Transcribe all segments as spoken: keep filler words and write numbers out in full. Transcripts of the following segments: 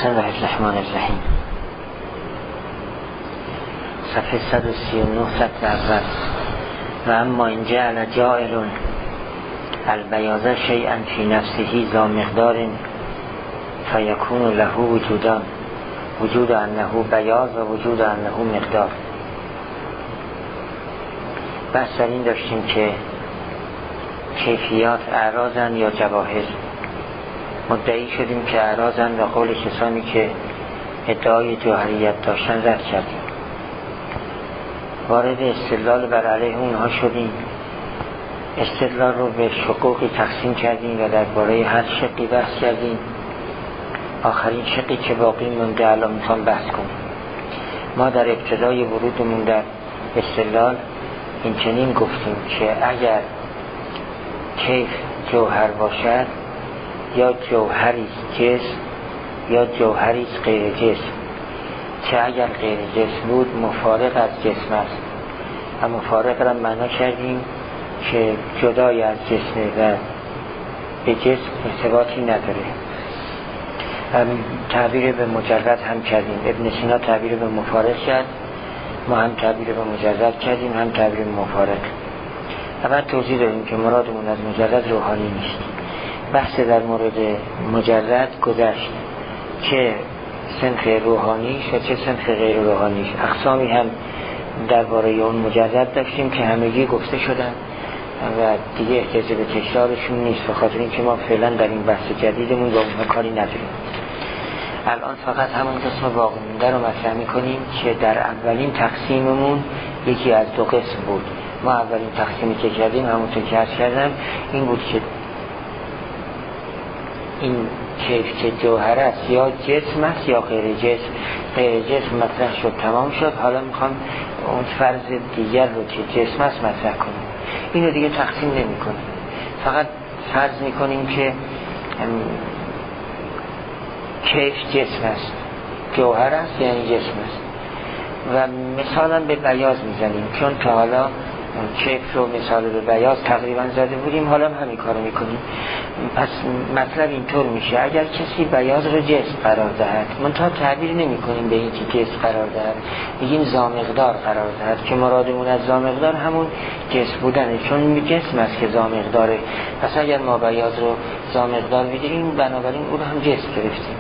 بسم الله الرحمن الرحیم. صفحه صد و سی و نه خط اول. و اما این جعل جائل البیاض شیئا فی نفسه ذا مقدار فیکون له وجودان، وجود انه بیاض و وجود انه مقدار. بحث در این داشتیم که کیفیات اعراضن یا جواهر. مدعی شدیم که اعراضن و قول کسانی که ادعای جوهریت داشتن رد کردیم. وارد استدلال بر علیه اونها شدیم. استدلال رو به شقوقی تقسیم کردیم و درباره هر شقی بحث کردیم. آخرین شقی که باقی مونده الان میخوام بحث کنیم. ما در ابتدای ورودمون در استدلال این چنین گفتیم که اگر کیف جوهر باشد یا جوهری جسم یا جوهری غیر جسم، که اگر غیر جسم بود مفارق از جسم است و مفارق را معنا کردیم که جدای از جسم و به جسم ارتباطی نداره. هم تعبیر به مجرد هم کردیم. ابن سینا تعبیر به مفارق کرد، ما هم تعبیر به مجرد کردیم، هم تعبیر به مفارق. اول توضیح داریم که مرادمون از مجرد روحانی نیست. بحث در مورد مجرد گذشت، چه صنف روحانیش و چه صنف غیر روحانیش. اقسامی هم درباره اون مجرد داشتیم که همگی گفته شدن و دیگه احتیاج به تکرارشون نیست، به خاطر اینکه ما فعلا در این بحث جدیدمون با اونها کاری نداریم. الان فقط همون قسم باقی مونده رو مطرح می‌کنیم که در اولین تقسیممون یکی از دو قسم بود. ما اولین تقسیمی که کردیم همونطور که عرض کردم این بود که این کیف که جوهر است یا جسم است یا غیر جسم. غیر جسم مطرح شد، تمام شد. حالا میخوام اون فرض دیگر رو که جسم است مطرح کنیم. اینو دیگه تقسیم نمی کنیم، فقط فرض میکنیم که کیف جسم است، جوهر است یعنی جسم است. و مثلا به بیاض میزنیم، چون تا حالا کیف رو مثال به بیاض تقریبا زده بودیم، حالا هم همین کارو میکنیم. پس مطلب اینطور میشه اگر کسی بیاض رو جسم قرار دهد، منتها تعبیر نمی کنیم به این که جسم قرار دهد، میگیم زامقدار قرار دهد، که مرادمون از زامقدار همون جسم بودنه، چون جسم است که زامقداره. پس اگر ما بیاض رو زامقدار بگیریم بنابراین اون هم جسم گرفتیم.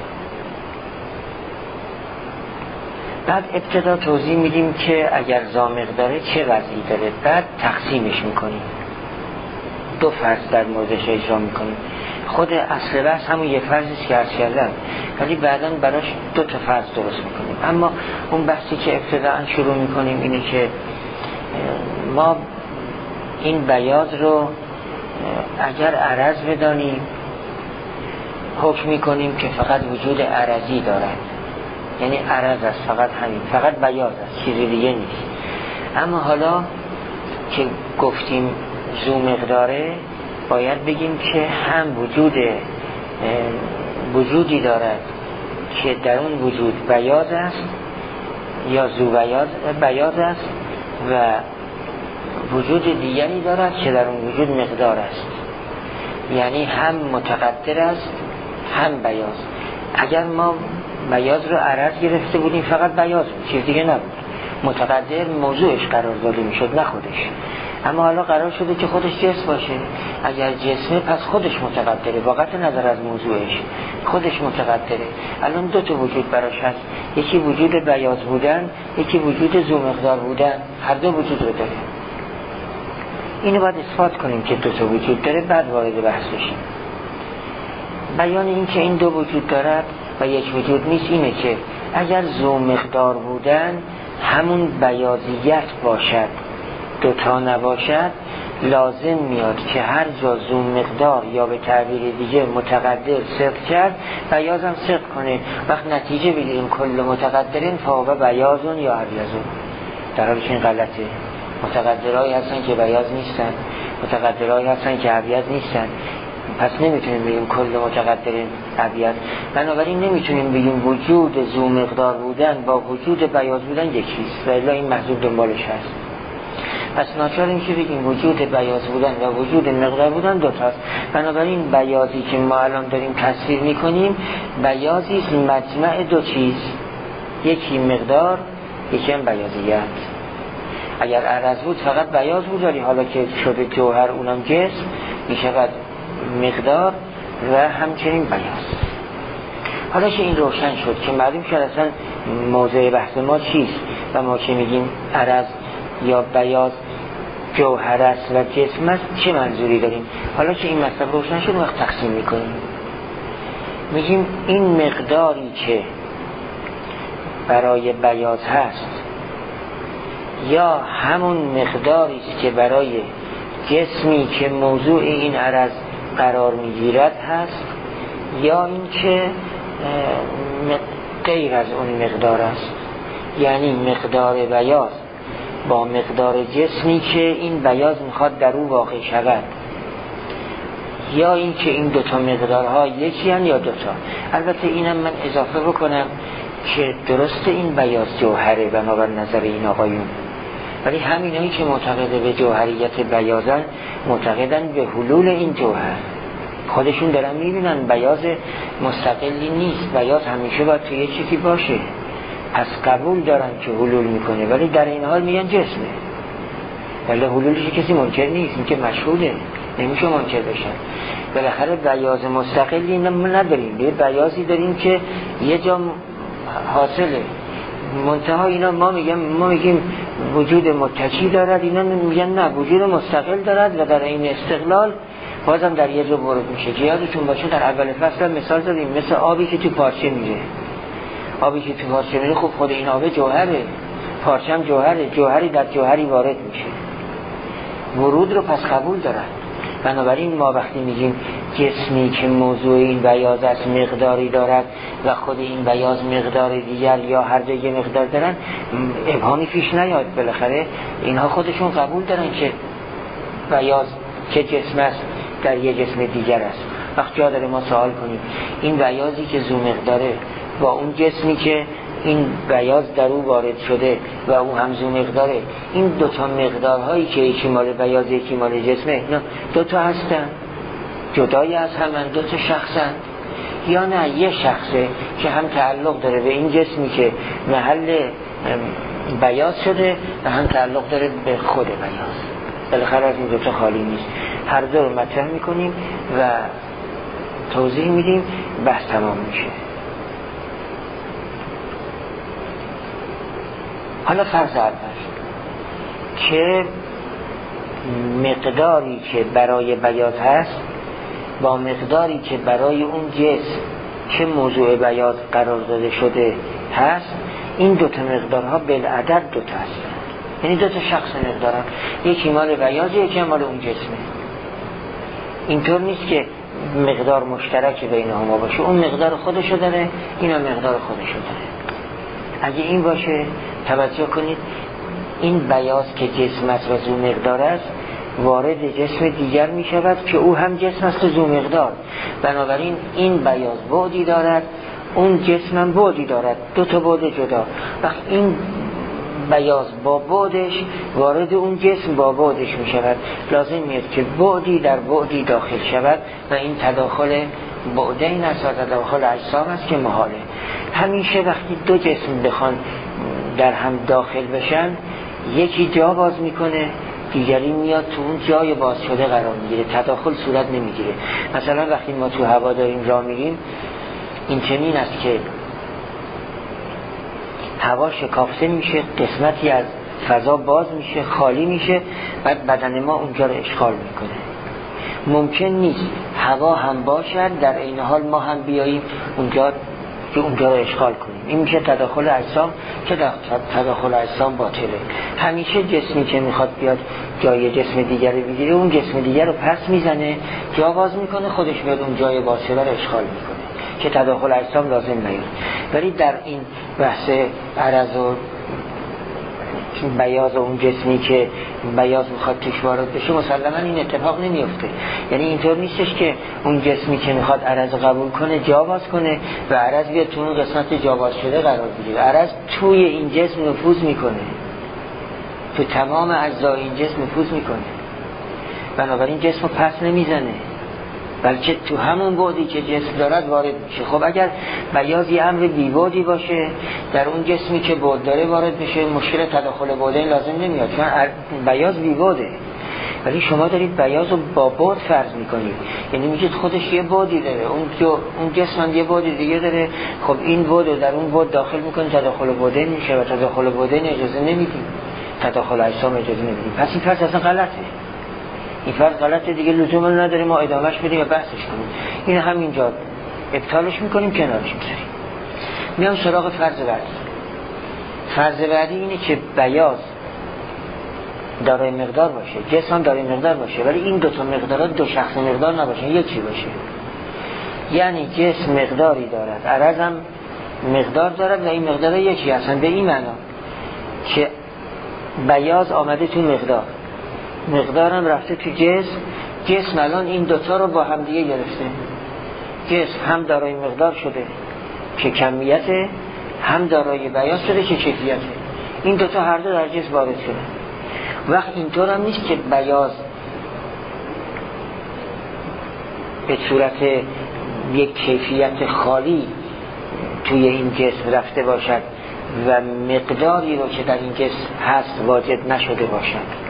بعد ابتدا توضیح میدیم که اگر زامقداره چه وضعی داره، بعد تقسیمش میکنیم. دو فرض در موردش اجرا میکنیم. خود اصل بحث همون یه فرضیست که عرض کردم، ولی بعداً براش دو تا فرض درست میکنیم. اما اون بحثی که ابتداً شروع میکنیم اینه که ما این بیاض رو اگر عرض بدانیم حکم میکنیم که فقط وجود عرضی دارد، یعنی عرض است، فقط همین، فقط بیاض است، چیزی دیگه نیست. اما حالا که گفتیم ذو مقداره، باید بگیم که هم وجود وجودی دارد که در اون وجود بیاض است یا ذو بیاض بیاض است و وجود دیگری دارد که در اون وجود مقدار است، یعنی هم متقدر است هم بیاض. اگر ما بیاض رو عرض گرفته بودیم فقط بیاض بود، چیز دیگه نبود. متقدر موضوعش قرار داده میشد نه خودش. اما حالا قرار شده که خودش جسم باشه. اگر جسمه پس خودش متقدره، واقعا نظر از موضوعش خودش متقدره. الان دو تا وجود براش هست، یکی وجود بیاض بودن، یکی وجود ذو مقدار بودن. هر دو وجود رو داره. اینو باید اثبات کنیم که دو تا وجود داره، بعد وارد بحث بشیم. بیان این که این دو وجود دارد و یک وجود نیست اینه که اگر ذو مقدار بودن همون بیاضیت باشد، دوتا نباشد، لازم میاد که هر جا ذو مقدار یا به تعبیر دیگه متقدر صدق کرد بیاض هم صدق کنه. وقت نتیجه بگیریم کل متقدرین فهو بیاضون یا ابیضون، در حالی که این غلطه. متقدرهایی هستن که بیاض نیستن، متقدرهایی هستن که ابیض نیستن. پس نمیتونیم بگیم کل متقدرین ابیض. بنابراین نمیتونیم بگیم وجود ذو مقدار بودن با وجود بیاض بودن یکیست و الا این محذوب دنبالش هست. پس ناچار میشه بگیم وجود بیاض بودن و وجود مقدار بودن دو تاست. بنابراین بیاضی که ما الان داریم تصویر میکنیم بیاضی است مجمع دو چیز، یکی مقدار یکی هم بیاضیت. اگر عرض بود فقط بیاض بود، ولی حالا که شده جوهر اونم جسم میشود مقدار و همچنین بیاض. حالا که این روشن شد که معلوم شد اصلا موضوع بحث ما چیست و ما که میگیم عرض یا بیاض جوهر است و جسم است چه منظوری داریم. حالا که این مطلب روشن شد وقت تقسیم میکنیم، میگیم این مقداری که برای بیاض هست یا همون مقداری است که برای جسمی که موضوع این عرض قرار میگیرد هست، یا این که غیر از اون مقدار است، یعنی مقدار بیاض با مقدار جسمی که این بیاض میخواد در او واقع شود، یا این که این دوتا مقدارها یکی هن یا دوتا. البته اینم من اضافه بکنم که درست این بیاض جوهره بنابر نظر این آقایون، ولی همین هایی که معتقده به جوهریت بیاضن معتقدن به حلول این جوهر. خودشون دارن میبینن بیاض مستقلی نیست، بیاض همیشه باید توی چیزی باشه، پس قبول دارن که حلول میکنه، ولی در این حال میگن جسمه، ولی حلولش کسی منکر نیست، این که مشهوده نمیشه منکر بشن. بالاخره بیاض مستقلی نداریم، یه بیاضی داریم که یه جا حاصله. منتها اینا ما میگیم ما میگیم وجود متکی دارد، اینا میگن نه وجود مستقل دارد و در این استقلال بازم در یه جا ورود میشه. که یادتون باشه در اول فصل مثال زدیم مثل آبی که تو پارچه میره، آبی که تو پارچه میره خب خود این آب جوهره، پارچه هم جوهره، جوهری در جوهری وارد میشه، ورود رو پس قبول دارن. بنابراین ما وقتی میگیم جسمی که موضوع این بیاض است مقداری دارد و خود این بیاض مقدار دیگر یا هر جای مقدار دارن، ابهامی پیش نیاد. بالاخره اینها خودشون قبول دارن که بیاض که جسم است در یه جسم دیگر است. وقت جا داره ما سوال کنیم این بیاضی که زو مقداره با اون جسمی که این بیاض در او وارد شده و او هم زو مقداره، این دوتا مقدارهایی که یکی مال بیاض یکی مال جسمه، اینا دوتا هستن جدایی از همن، دوتا شخصن، یا نه یه شخصه که هم تعلق داره به این جسمی که محل بیاض شده و هم تعلق داره به خود بیاض. بالاخره از این دوتا خالی نیست. هر دو رو مطرح میکنیم و توضیح میدیم، بحث تمام میشه. حالا فرض اول که مقداری که برای بیاض هست با مقداری که برای اون جسم که موضوع بیاض قرار داده شده هست، این دوتا مقدارها بالعدد دوتا هستن، یعنی دوتا شخص مقدارن، یکی مال بیاض یکی مال اون جسمه. اینطور نیست که مقدار مشترک بین هما باشه، اون مقدار خودشو داره اینا مقدار خودشو داره. اگه این باشه توجه کنید این بیاض که جسم است و زو مقدار است وارد جسم دیگر می شود که او هم جسم است و زو مقدار. بنابراین این بیاض بعدی دارد، اون جسم هم بعدی دارد، دو تا بعد جدا. وقت این بیاض با بعدش وارد اون جسم با بعدش می شود، لازم میاد که بعدی در بعدی داخل شود و این تداخل بعدین است و تداخل اجسام است که محاله. همیشه وقتی دو جسم بخوان در هم داخل بشن یکی جا باز میکنه دیگری میاد تو اون جای باز شده قرار میگیره، تداخل صورت نمیگیره. مثلا وقتی ما تو هوا داریم راه میریم این چنین است که هوا شکافته میشه، قسمتی از فضا باز میشه خالی میشه، بعد بدن ما اونجا رو اشغال میکنه. ممکن نیست هوا هم باشد در این حال ما هم بیاییم اونجا که اونجا رو اشغال کنیم. این میشه تداخل اجسام که تداخل اجسام باطله. همیشه جسمی که میخواد بیاد جای جسم دیگر رو بگیره اون جسم دیگر رو پس میزنه، جا باز میکنه، خودش بیاد اون جای باز شده رو اشغال میکنه که تداخل اجسام لازم نیاد. ولی در این بحث عرض و بیاض اون جسمی که بیاض میخواد توش وارد بشه مسلما این اتفاق نمیفته. یعنی اینطور نیستش که اون جسمی که میخواد عرض قبول کنه جا باز کنه و عرض بیاد تو اون قسمت جا باز شده قرار بگیره. عرض توی این جسم نفوذ میکنه، تو تمام اجزای این جسم نفوذ میکنه، بنابراین جسم رو پس نمیزنه، بلکه تو همون بعدی که جسم دارد وارد میشه. خب اگر بیاض یه امر بی‌بعدی باشه، در اون جسمی که بعد داره وارد میشه، مشکل تداخل بعدین لازم نمیاد، چون بیاض بی‌بعده. ولی شما دارید بیاض رو با بعد فرض میکنید، یعنی میگید خودش یه بعدی داره، اون جو اون جسم هم یه بعد دیگه داره. خب این بعد رو در اون بعد داخل میکنید، تداخل بعدین میشه و تداخل بعدین اجازه نمیدیم، تداخل اجسام اجازه نمیدیم. پس این فرض اصلا غلطه. این فرض غلطه دیگه، لزوم نداره ما ادامهش بدیم و بحثش کنیم. این همینجا ابطالش میکنیم، کنارش میذاریم. میام سراغ فرض بعدی. فرض بعدی اینه که بیاض دارای مقدار باشه، جسم دارای مقدار باشه، ولی این دو تا مقدارات دو شخص مقدار نباشه، یکی باشه. یعنی جسم مقداری دارد، عرض هم مقدار دارد و این مقدار یکی هستن. به این معنا که بیاض آمده تو مقدار، مقدارم رفته تو جسم، جسم الان این دوتا رو با هم دیگه گرفته. جسم هم دارای مقدار شده که کمیته، هم دارای بیاض شده که کیفیته. این دوتا هر دو در جسم وارد شده. وقت اینطور هم نیست که بیاض به صورت یک کیفیت خالی توی این جسم رفته باشد و مقداری رو که در این جسم هست واجد نشده باشد،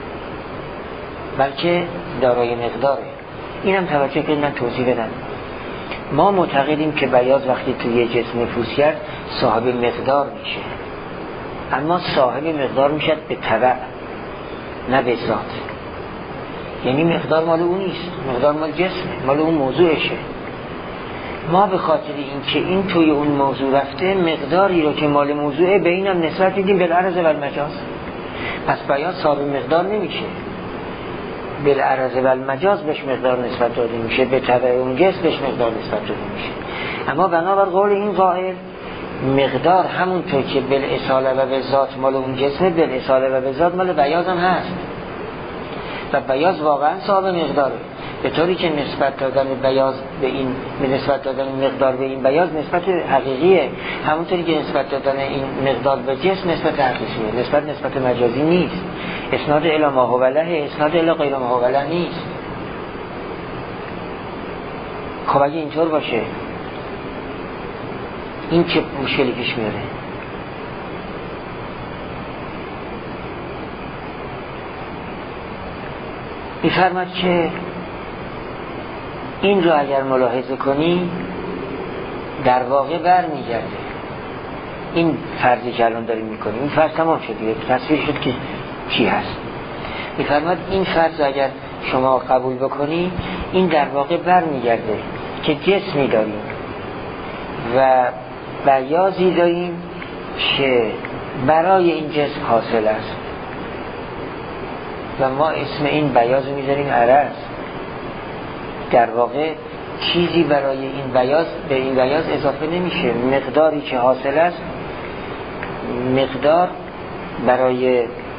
بلکه دارای مقداره. اینم توجه کنید، من توضیح بدم. ما معتقدیم که بیاض وقتی توی یه جسم نفوذ کرد صاحب مقدار میشه، اما صاحب مقدار میشد به تبع، نه به ذات. یعنی مقدار مال اون نیست، مقدار مال جسمه، مال اون موضوعشه. ما به خاطر این که این توی اون موضوع رفته، مقداری رو که مال موضوعه به اینم نسبت دیدیم بالعرض و المجاز. پس بیاض صاحب مقدار نمیشه، بالعرض و المجاز بهش مقدار نسبت داده میشه، به تبع اون جسم بهش مقدار نسبت داده میشه. اما بنابر قول این قائل، مقدار همونطور که بالاصاله و به ذات مال اون جسمه، بالاصاله و به ذات مال بیاض هم هست و بیاض واقعا صاحب مقداره. به طوری که نسبت دادن بیاض به این، نسبت دادن مقدار به این بیاض نسبت حقیقیه، همونطوری که نسبت دادن این مقدار به جسم نسبت حقیقیه، نسبت نسبت مجازی نیست. اسناد الی ما هو له، اسناد الی غیر ما هو له نیست. خب اگه اینطور باشه، این چه مشکلی پیش میاره؟ میفرماد که این رو اگر ملاحظه کنی در واقع بر میگرده. این فرضی که الان داریم میکنیم، این فرض تمام شد دیگه، تصویر شد که چی هست. میفرماد این فرض اگر شما قبول بکنی، این در واقع بر میگرده که جسمی داریم و بیاضی داریم که برای این جسم حاصل است و ما اسم این بیاض رو میذاریم عرض. در واقع چیزی برای این بیاض به این بیاض اضافه نمیشه، مقداری که حاصل است، مقدار برای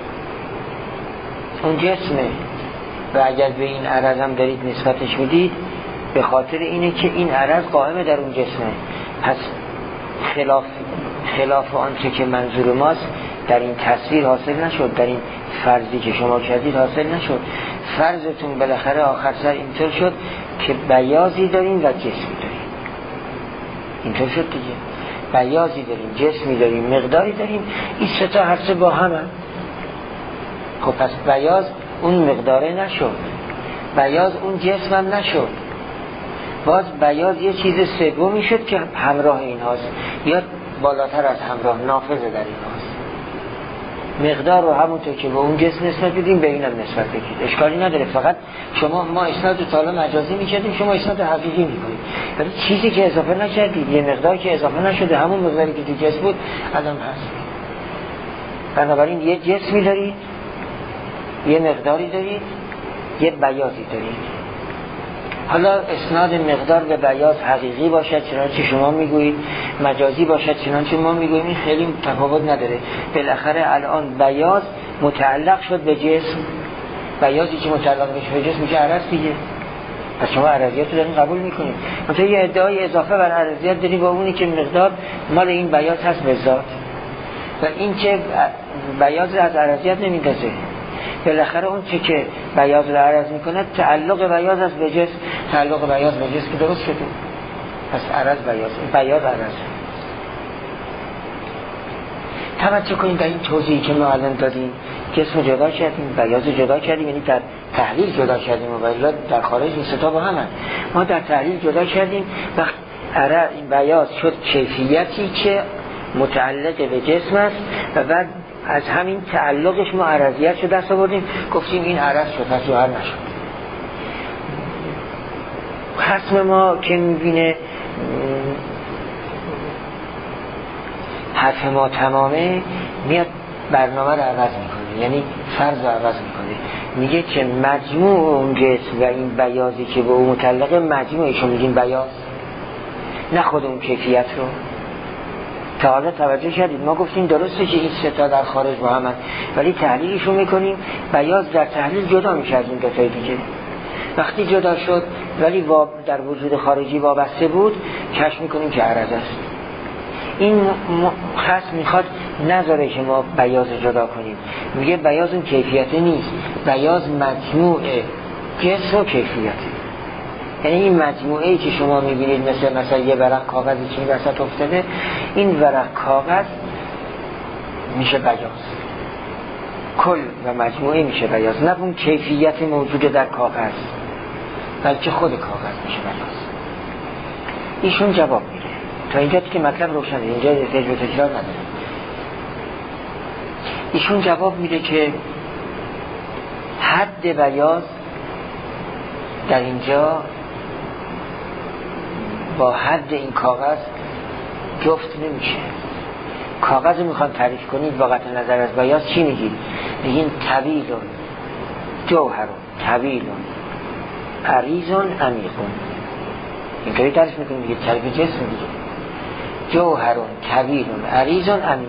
اون جسمه و اگر به این عرض هم دارید نسبتش میدید، به خاطر اینه که این عرض قائمه در اون جسمه. پس خلاف خلاف آنچه که منظور ماست در این تصویر حاصل نشد، در این فرضی که شما کردید حاصل نشد. فرضتون بالاخره آخر سر اینطور شد که بیاضی داریم و جسمی داریم. اینطور شد دیگه، بیاضی داریم، جسمی داریم، مقداری داریم، این سه تا هر سه با هم هم. خب پس بیاض اون مقداره نشد، بیاض اون جسم هم نشد، باز بیاض یه چیز سومی شد که همراه این هاست یا بالاتر از همراه، نافذه در این هاست. مقدار رو همونطور که به اون جسم نسبت بدیم به اینم نسبت بدید، اشکالی نداره. فقط شما ما اسناد رو تالا مجازی میکردیم، شما اسناد حقیقی میکنید، ولی چیزی که اضافه نکردید، یه مقدار که اضافه نشده، همون مقداری که تو جسم بود الان هست. بنابراین یه جسمی دارید، یه مقداری دارید، یه بیاضی دارید. حالا اسناد مقدار به بیاض حقیقی باشد چنانچه شما میگویید، مجازی باشد چنانچه ما میگوییم، این خیلی تفاوت نداره. بالاخره الان بیاض متعلق شد به جسم، بیاضی که متعلق بشه به جسم میشه عرض دیگه. پس شما عرضیات رو دارین قبول میکنید. مثلا یه ادعای اضافه بر عرضیات داریم با اونی که مقدار مال این بیاض هست به ذات، و این که بیاض از عرضیت نمیندازه. بالاخره اون چه که بیاض رو عرض میکنه تعلق بیاض است به جسم، تعلق بیاض به جسم که درست شده، پس عرض بیاض، بیاض عرض. توجه کنید در این توضیحی که ما الان دادیم، جسم جدا کردیم، بیاض جدا کردیم، یعنی در تحلیل جدا کردیم و ولی در خارج این ستا با هم هست. ما در تحلیل جدا کردیم وقت عرض این بیاض شد کیفیتی که متعلق به جسم است و بعد از همین تعلقش ما عرضیت شد دست آوردیم، گفتیم این عرض شد پس ظاهر نشد. خصم ما که میبینه حرف ما تمامه، میاد برنامه رو عوض میکنه، یعنی فرض رو عوض میکنه، میگه که مجموع اون جسم و این بیاضی که به اون متعلقه مجموعشو میگیم بیاض، نه خود اون کیفیت رو. تا حالا توجه کردید ما گفتیم درسته که این سه تا در خارج با هم هست، ولی تحلیلشو میکنیم بیاض در تحلیل جدا میشه از این دو تای دیگه. وقتی جدا شد ولی در وجود خارجی وابسته بود، کشف میکنیم که عرض است. این خاص میخواد نذاره که ما بیاض جدا کنیم، میگه بیاض اون کیفیت نیست، بیاض مجموع جسم و کیفیته. یعنی این مجموعه ای که شما میبینید مثل مثلا یه ورق کاغذی که این وسط افتاده، این ورق کاغذ میشه بیاض، کل و مجموعه میشه بیاض، نه اون کیفیت موجود در کاغذ بلکه خود کاغذ میشه بیاض. ایشون جواب میده. تا اینجا که مطلب روشنه، اینجا احتیاج به تکرار نداره. ایشون جواب میده که حد بیاض در اینجا با حد این کاغذ جفت نمیشه. کاغذ رو میخوان تعریف کنید با قطع نظر از بیاض چی میگید؟ میگین طویلون جوهرون، طویلون عریضون عمیقون. اینطوری تعریف میکنید، میگید تعریف جسم دیگه، جوهرون طویلون عریضون عمیق.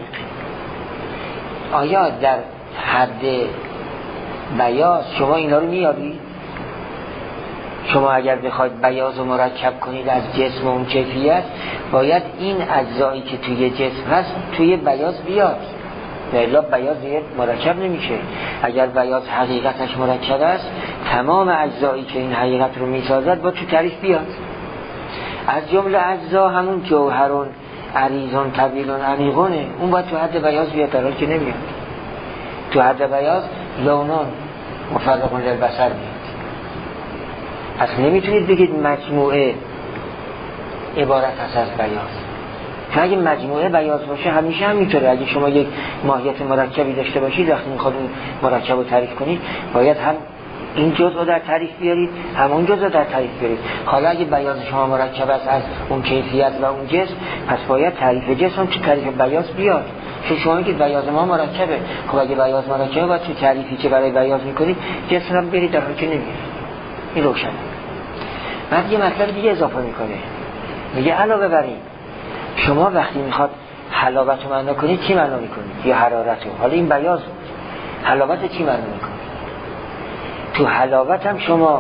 آیا در حد بیاض شما اینا رو میابید؟ شما اگر بخواید بیاض رو مرکب کنید از جسم و اون کیفیت، باید این اجزایی که توی جسم هست توی بیاض بیاد، و الا بیاض دیگه مرکب نمیشه. اگر بیاض حقیقتش مرکب است، تمام اجزایی که این حقیقت رو میسازد با تو تعریف بیاد. از جمله اجزا همون جوهرون عریضون طویلون عمیقونه، اون باید تو حد بیاض بیاد، در حالی که نمیاد. تو حد بیاض لونون مفرقون للبصر میاد. پس نمیتونید بگید مجموعه عبارت هست از بیاض، چون اگه مجموعه بیاض باشه همیشه هم میتونه. اگه شما یک ماهیت مرکبی داشته باشید، وقتی میخواد اون مرکب رو تعریف کنید، باید هم این جزء رو در تعریف بیارید، هم اون جزء رو در تعریف بیارید. حالا اگه بیاض شما مرکب است از اون کیفیت و اون جسم، پس باید تعریف جسم هم تو تعریف بیاض بیاد. چون شما میگید بیاض ما مرکبه، خب اگه بیاض مرکبه باید تو تعریفی که برای بیاض میکنید جسم هم برید، در حالی که نمیاد. این روشنه. بعد یه مطلب دیگه اضافه میکنه، میگه علاوه بر این، شما وقتی میخواد حلاوت رو معنا کنید چی معنا میکنید؟ یا حرارت رو. حالا این بیاض بود، حلاوت چی معنا میکنید؟ تو حلاوت هم شما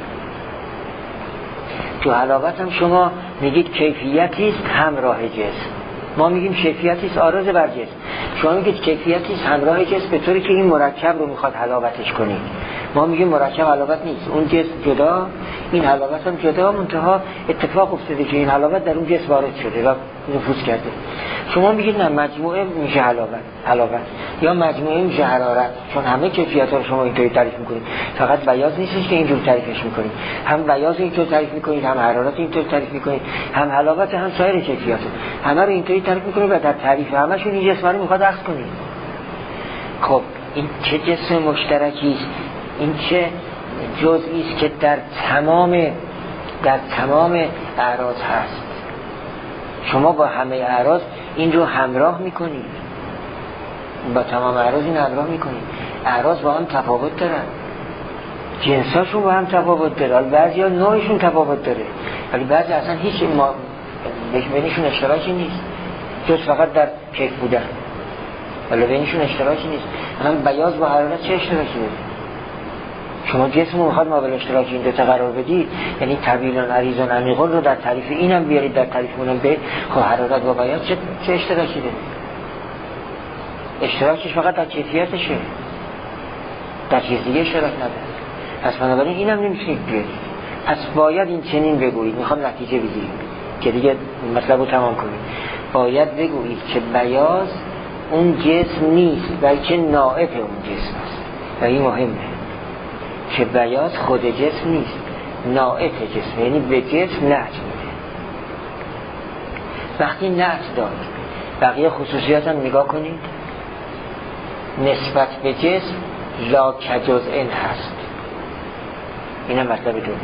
تو حلاوت هم شما میگید کیفیتی است همراه جسم. ما میگیم کیفیتی است عارض بر جسم، شما میگید کیفیتی است همراه جسم، به طوری که این مرکب رو میخواد حلاوتش کنید. ما میگیم مرکب حلاوت نیست، اون جسم جدا، این حلاوت هم جدا، منتها اتفاق افتاده که این حلاوت در اون جسم وارد شده و نفوذ کرده. شما میگید نه، مجموعه میشه حلاوت حلاوت یا مجموعه میشه حرارت، چون همه کیفیت ها رو شما اینطوری تعریف میکنید. فقط بیاض نیستش که اینجور تعریفش میکنید، هم بیاض اینطور تعریف میکنید، هم حرارت اینطور تعریف میکنید، هم حلاوت، هم سایر کیفیت ها، همه رو اینطوری تعریف میکنید و در تعریف همشون این جسم رو میخواد اخذ کنید. خب این چه جسم مشترکی است؟ این چه جزئی است که در تمام در تمام اعراض هست؟ شما با همه اعراض این رو همراه میکنید، با تمام اعراض این همراه میکنید. اعراض با هم تفاوت دارن، جنساشون با هم تفاوت داره، بعضی ها نوعشون تفاوت داره، ولی بعضی اصلا هیچ ما بینشون اشتراکی نیست جز فقط در کیف بودن، ولی بینشون اشتراکی نیست. هم بیاض با حرارت چه اشتراکی داره؟ شما جسم رو میخواد مابل اشتراکی این دوتا قرار بدید، یعنی طویلون عریضون عمیقون رو در تعریف اینم بیارید، در تعریف اونم به خب حرارت با بیاض چه, چه اشتراکی داره؟ اشتراکش فقط در کیفیتشه، در چیز دیگه اشتراک نداره. پس بنابراین اینم نمیتونید بیارید. پس باید این چنین بگویید. میخوام نتیجه بگیریم که دیگه مطلب رو تمام کنیم. باید بگویید که بیاض اون جسم نیست بلکه نائب اون جسم است و این مهمه که بیاض خود جسم نیست، نائب جسم، یعنی به جسم نعت میده. وقتی نعت داد بقیه خصوصیات هم نگاه کنید، نسبت به جسم لا کجزء هست. این هم مطلب دوم.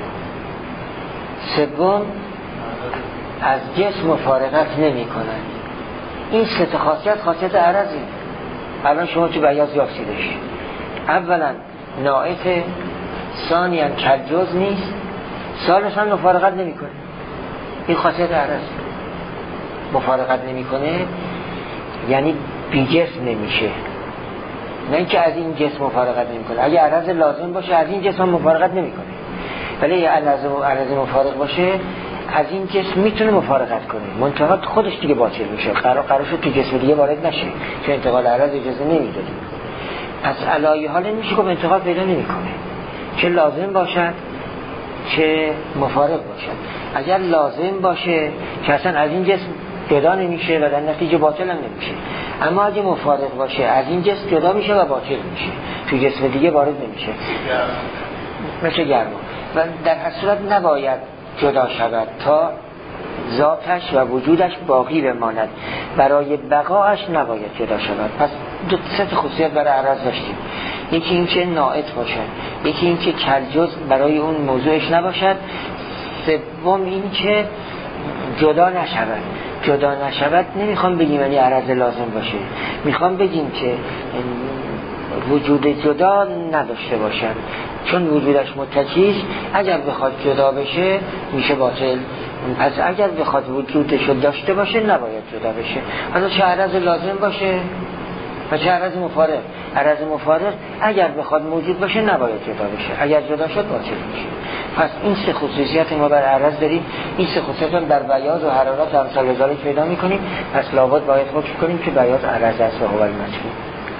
سوم، از جسم مفارقت نمی کنند. این سه تا خاصیت خاصیت عرضی. الان شما تو بیاض یافتیدش. اولا نائت، ثانیا کجز نیست، ثالثا مفارقت نمی کنه. این خاصیت عرض. مفارقت نمی کنه یعنی بی جسم نمیشه، نه اینکه از این جسم مفارقت نمی کنه. اگه عرض لازم باشه از این جسم مفارقت نمی کنه، ولی اگه عرض مفارق باشه از این جسم میتونه مفارقت کنه، منتها خودش دیگه باطل میشه، قرار قرار شد تو جسم دیگه وارد نشه، چون انتقال عرض اجازه نمیداده. پس علایه حال نمیشه که انتقال پیدا نمیکنه، چه لازم باشد چه مفارق باشد. اگر لازم باشه که اصلا از این جسم جدا نمیشه و در نتیجه باطل هم نمیشه، اما اگه مفارق باشه از این جسم جدا میشه و باطل میشه، تو جسم دیگه وارد نمیشه، مثل گرما. و در هر صورت نباید جدا شود تا ذاتش و وجودش باقی بماند، برای بقاش نباید جدا شود. پس دو سه خصوصیت برای عرض داشتیم، یکی این که نائت باشد، یکی این که کلجز برای اون موضوعش نباشد، سوم این که جدا نشود. جدا نشود نمیخوام بگیم یعنی عرض لازم باشه، میخوام بگیم که وجود جدا نداشته باشد، چون وجودش متکیش اگر بخواد جدا بشه میشه باطل. پس اگر بخواد وجودش داشته باشه نباید جدا بشه. حالا چه عرض لازم باشه و چه عرض مفارق. عرض مفارق اگر بخواد موجود باشه نباید جدا بشه، اگر جدا شد باطل میشه. پس این سه خصوصیت ما بر عرض داریم. این سه خصوصیت در بیاض و حرارت و امثال ذالک پیدا میکنیم. پس لابد باید حکم کنیم که بیاض عرض است و هو المطلوب.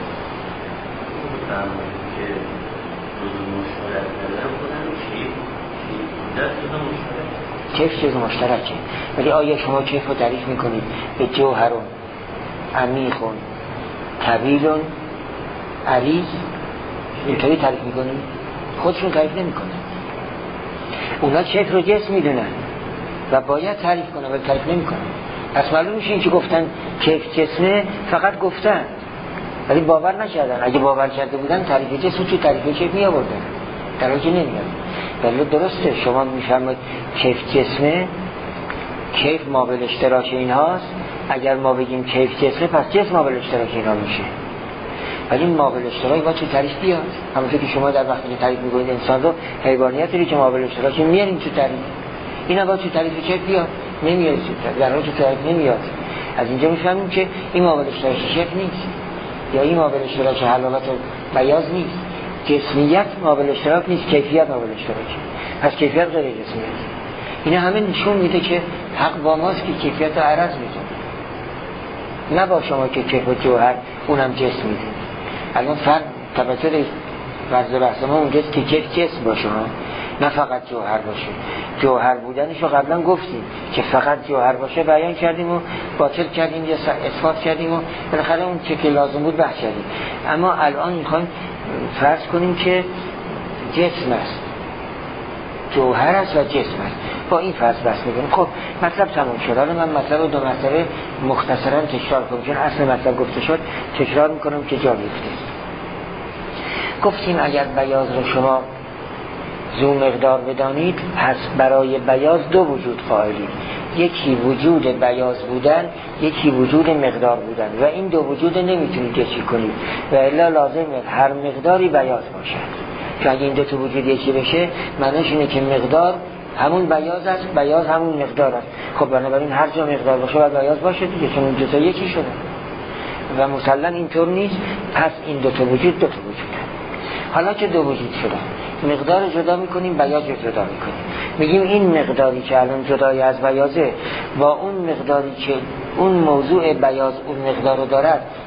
کیف چیز مشترکه، ولی آیا شما کیف رو تعریف میکنید به جوهرون عمیقون طویلون عریض اینطوری تعریف میکنید؟ خودشون تعریف نمیکنن. اونا کیف رو جسم میدونن و باید تعریف کنن ولی تعریف نمیکنن. پس معلوم میشه این که گفتن کیف جسمه فقط گفتن ولی باور نکردن. اگه باور کرده بودن تعریف جسم تو تعریف کیف می آوردن، در حالی که نمیاد. ولی درسته شما میفرمایید کیف جسمه، کیف ما به اشتراک اینهاست. اگر ما بگیم کیف جسمه پس جسم ما به اشتراک اینها میشه، ولی ما به اشتراک با تو تعریف بیاد. همونطور که شما در وقتی که تعریف میکنید انسان رو، حیوانیت رو که ما به اشتراک میاریم تو تعریف، اینا با تو تعریف کیف بیاد، نمیاد تو تعریف، در حالی تو تعریف نمیاد. از اینجا میفهمیم که این ما به اشتراک کیف نیست، یا این ما به اشتراک حلاوت و بیاض نیست. جسمیت ما به اشتراک نیست، کیفیت ما به اشتراک. پس کیفیت غیر جسمیت. اینا همه نشون میده که حق با ماست که کیفیت رو عرض میکنه، نه با شما که کیف و جوهر اونم جسم میده. الان فرق تبصره فرض بحث ما اونجاست که کیف جسم باشه، نه فقط جوهر باشه. جوهر بودنشو قبلا گفتیم که فقط جوهر باشه بیان کردیم و باطل کردیم یا اثبات کردیم و بالاخره اون چه که لازم بود بحث کردیم. اما الان میخوایم فرض کنیم که جسم است، جوهر است و جسم است. با این فرض بحث میکنیم. خب مطلب تموم شد. حالا من مطلب رو دو مرتبه مختصرا تکرار کنم چون اصل مطلب گفته شد، تکرار میکنم که جا بیفته. گفتیم اگر بیاض رو شما ذو مقدار بدانید پس برای بیاض دو وجود قائلید، یکی وجود بیاض بودن، یکی وجود مقدار بودن و این دو وجود نمیتونید یکی کنید و الا لازمه هر مقداری بیاض باشد. چون اگه این دو تا وجود یکی بشه معنیش اینه که مقدار همون بیاض است، بیاض همون مقدار است. خب بنابراین هر جا مقدار باشه و بیاض باشه دیگه، چون این دو تا یکی شده و مسلماً اینطور نیست. پس این دو تا وجود دو تا وجوده. حالا که دو وجود شده مقدار جدا میکنیم، بیاض جدا میکنیم. میگیم این مقداری که الان جدای از بیاضه با اون مقداری که اون موضوع بیاض اون مقدار رو دارد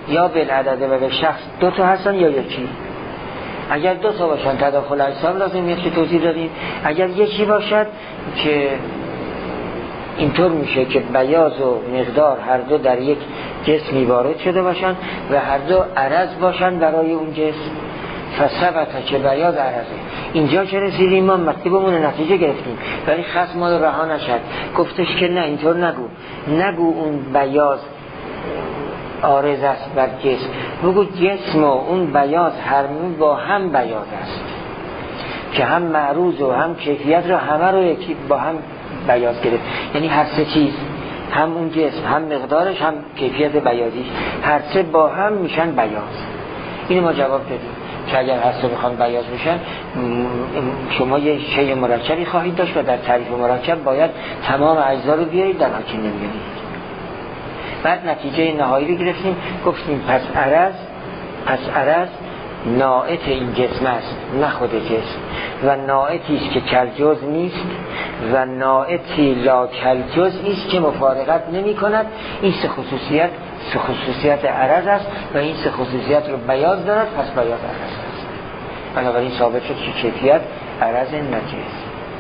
یا بالعدد و به شخص دو تا هستن یا یکی. اگر دو تا باشن تداخل اجسام لازم میاد که توضیح دادیم. اگر یکی باشد که اینطور میشه که بیاض و مقدار هر دو در یک جسمی وارد شده باشن و هر دو عرض باشن برای اون جسم. فثبت که بیاض عرضه. اینجا که رسیدیم ما مطلبمون نتیجه گرفتیم، ولی خصم ما رها نشد. گفتش که نه اینطور نگو، نگو اون بیاض عارض است بر جسم، بگو جسم و اون بیاض هر با هم بیاض است که هم معروض و هم کیفیت رو همه رو یکی با هم بیاض گرفت. یعنی هر سه چیز، هم اون جسم هم مقدارش هم کیفیت بیاضیش، هر سه با هم میشن بیاض. اینو ما جواب دادیم که اگر هر سه بخوان بیاض بشن شما یه شیء مرکبی خواهید داشت و در تعریف مرکب باید تمام اجزا رو بیارید، در حاکی نمیارید. بعد نتیجه نهایی رو گرفتیم، گفتیم پس عرض پس عرض ناعت این جسم است نه خود جسم، و ناعتی است که کلجز نیست و ناعتی لا کلجز است که مفارقت نمی کند. این سه خصوصیت سه خصوصیت عرض است و این سه خصوصیت رو بیاض دارد، پس بیاض عرض است. بنابراین ثابت شد که کیفیت عرض نجس.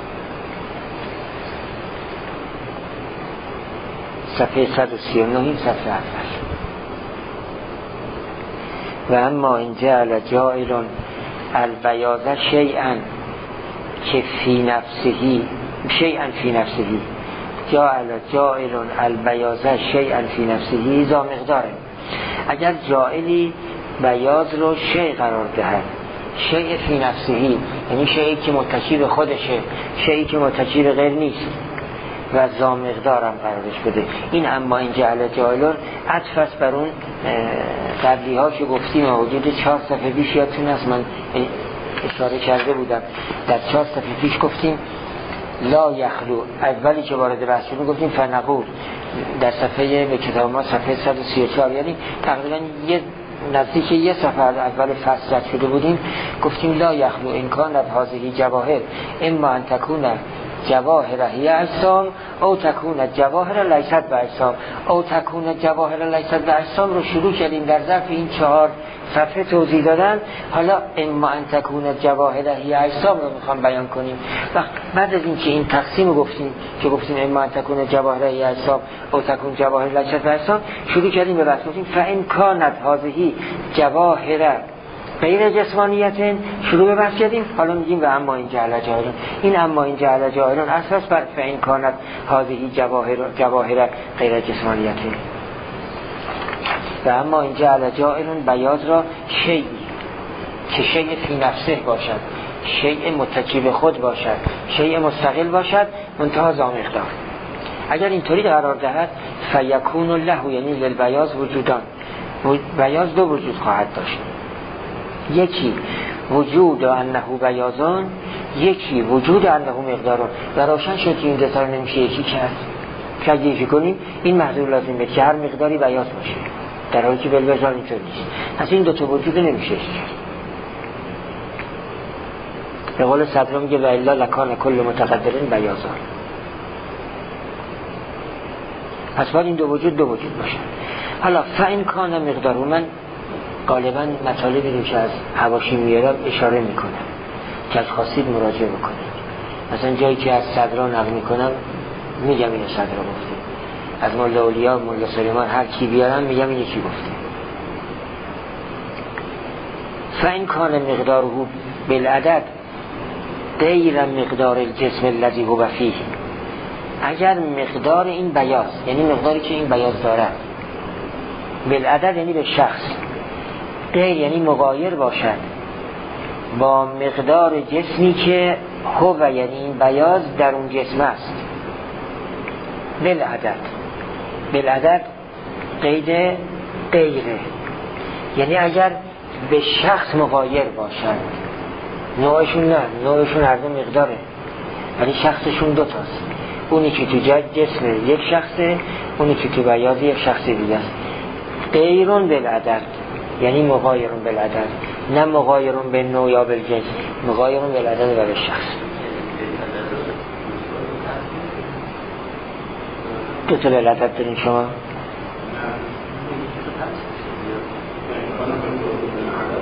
صفحه صد و سی و نه این صفحه اول. و اما این جعل جائل البیاض شیئا که فی نفسهی شیئا فی نفسهی جعل جائل البیاض شیئا فی نفسهی ذا مقداره. اگر جائلی بیاض رو شیء قرار دهد، شیء فی نفسهی یعنی شیئی که متکی به خودشه، شیئی که متکی به غیر نیست و ذا مقدارم قرارش بده. این اما این جعل جائلون عطف است بر اون قبلی ها که گفتیم. وجود چهار صفحه پیش یادتون است من اشاره کرده بودم، در چهار صفحه پیش گفتیم لا یخلو، اولی که وارد بحث شدیم گفتیم فنقول در صفحه به کتاب ما صفحه صد و سی و چهار، یعنی تقریبا یه نزدیک یه صفحه اول فصل رد شده بودیم. گفتیم لا یخلو امکان از هذه جواهر اما ان تکون جواهر هی اجسام او تکون جواهر لیست به اجسام او تکون جواهر لیست به اجسام رو شروع کردیم در ظرف این چهار صفحه توضیح دادن. حالا اما ان تکون جواهر هی اجسام رو میخوام بیان کنیم. وقت بعد از این که این تقسیم رو گفتیم که گفتیم اما ان تکون جواهر هی اجسام او تکون جواهر لیست به اجسام، شروع کردیم به بحث گفتیم فان کانت هذه جواهر غیر جسمانیت، شروع به بحث کردیم. حالا میگیم و اما این جعل جائلون، این اما این جعل جائلون اساس بر فین کانت هذه جواهر جواهر غیر جسمانیت. و اما این جعل جائلون بیاض را شیئی که شیء فی نفسه باشد، شیء متکی به خود باشد، شیء مستقل باشد، منتها ذا مقدار. اگر اینطوری قرار دهد فیکون له، یعنی للبیاض وجودان، بیاض دو وجود خواهد داشت، یکی وجود انه بیاضان، یکی وجود انه مقداران. و روشن شد که این دو تا رو نمیشه یکی کرد. که اگه یکی کنیم این محضور لازم به که هر مقداری بیاض باشه، در حالی که بالوجان اینطور نیست. پس این دو تا وجود نمیشه کرد. به قول صدرا میگه و الا لکان کل متقدرین بیاضان. پس باید این دو وجود دو وجود باشه. حالا فاین کان مقدار، من غالبا مطالبی رو که از حواشی میارم اشاره میکنم که از خواستید مراجعه بکنید. مثلا جایی که از صدرا نقل میکنم میگم اینو صدرا گفته، از مولا اولیا مولا سلیمان هر کی بیارم میگم این یکی گفته. فاین کان مقداره بالعدد غیر مقدار الجسم الذی هو فیه، اگر مقدار این بیاض، یعنی مقداری که این بیاض داره، بالعدد یعنی به شخص، غیر یعنی مغایر باشد با مقدار جسمی که هو، یعنی این بیاض در اون جسم است. بالعدد، بالعدد قید غیره، یعنی اگر به شخص مغایر باشد. نوعشون نه، نوعشون هر دو مقداره ولی شخصشون دو تاست. اونی که تو جسم یک شخصه، اونی که تو بیاض یک شخص دیگه است. غیرون بالعدد یعنی مغایرون بالعدد، نه مغایرون به نوع یا بالجنس، مغایرون بالعدد و به شخص. دو تا بالعدد دارین شما؟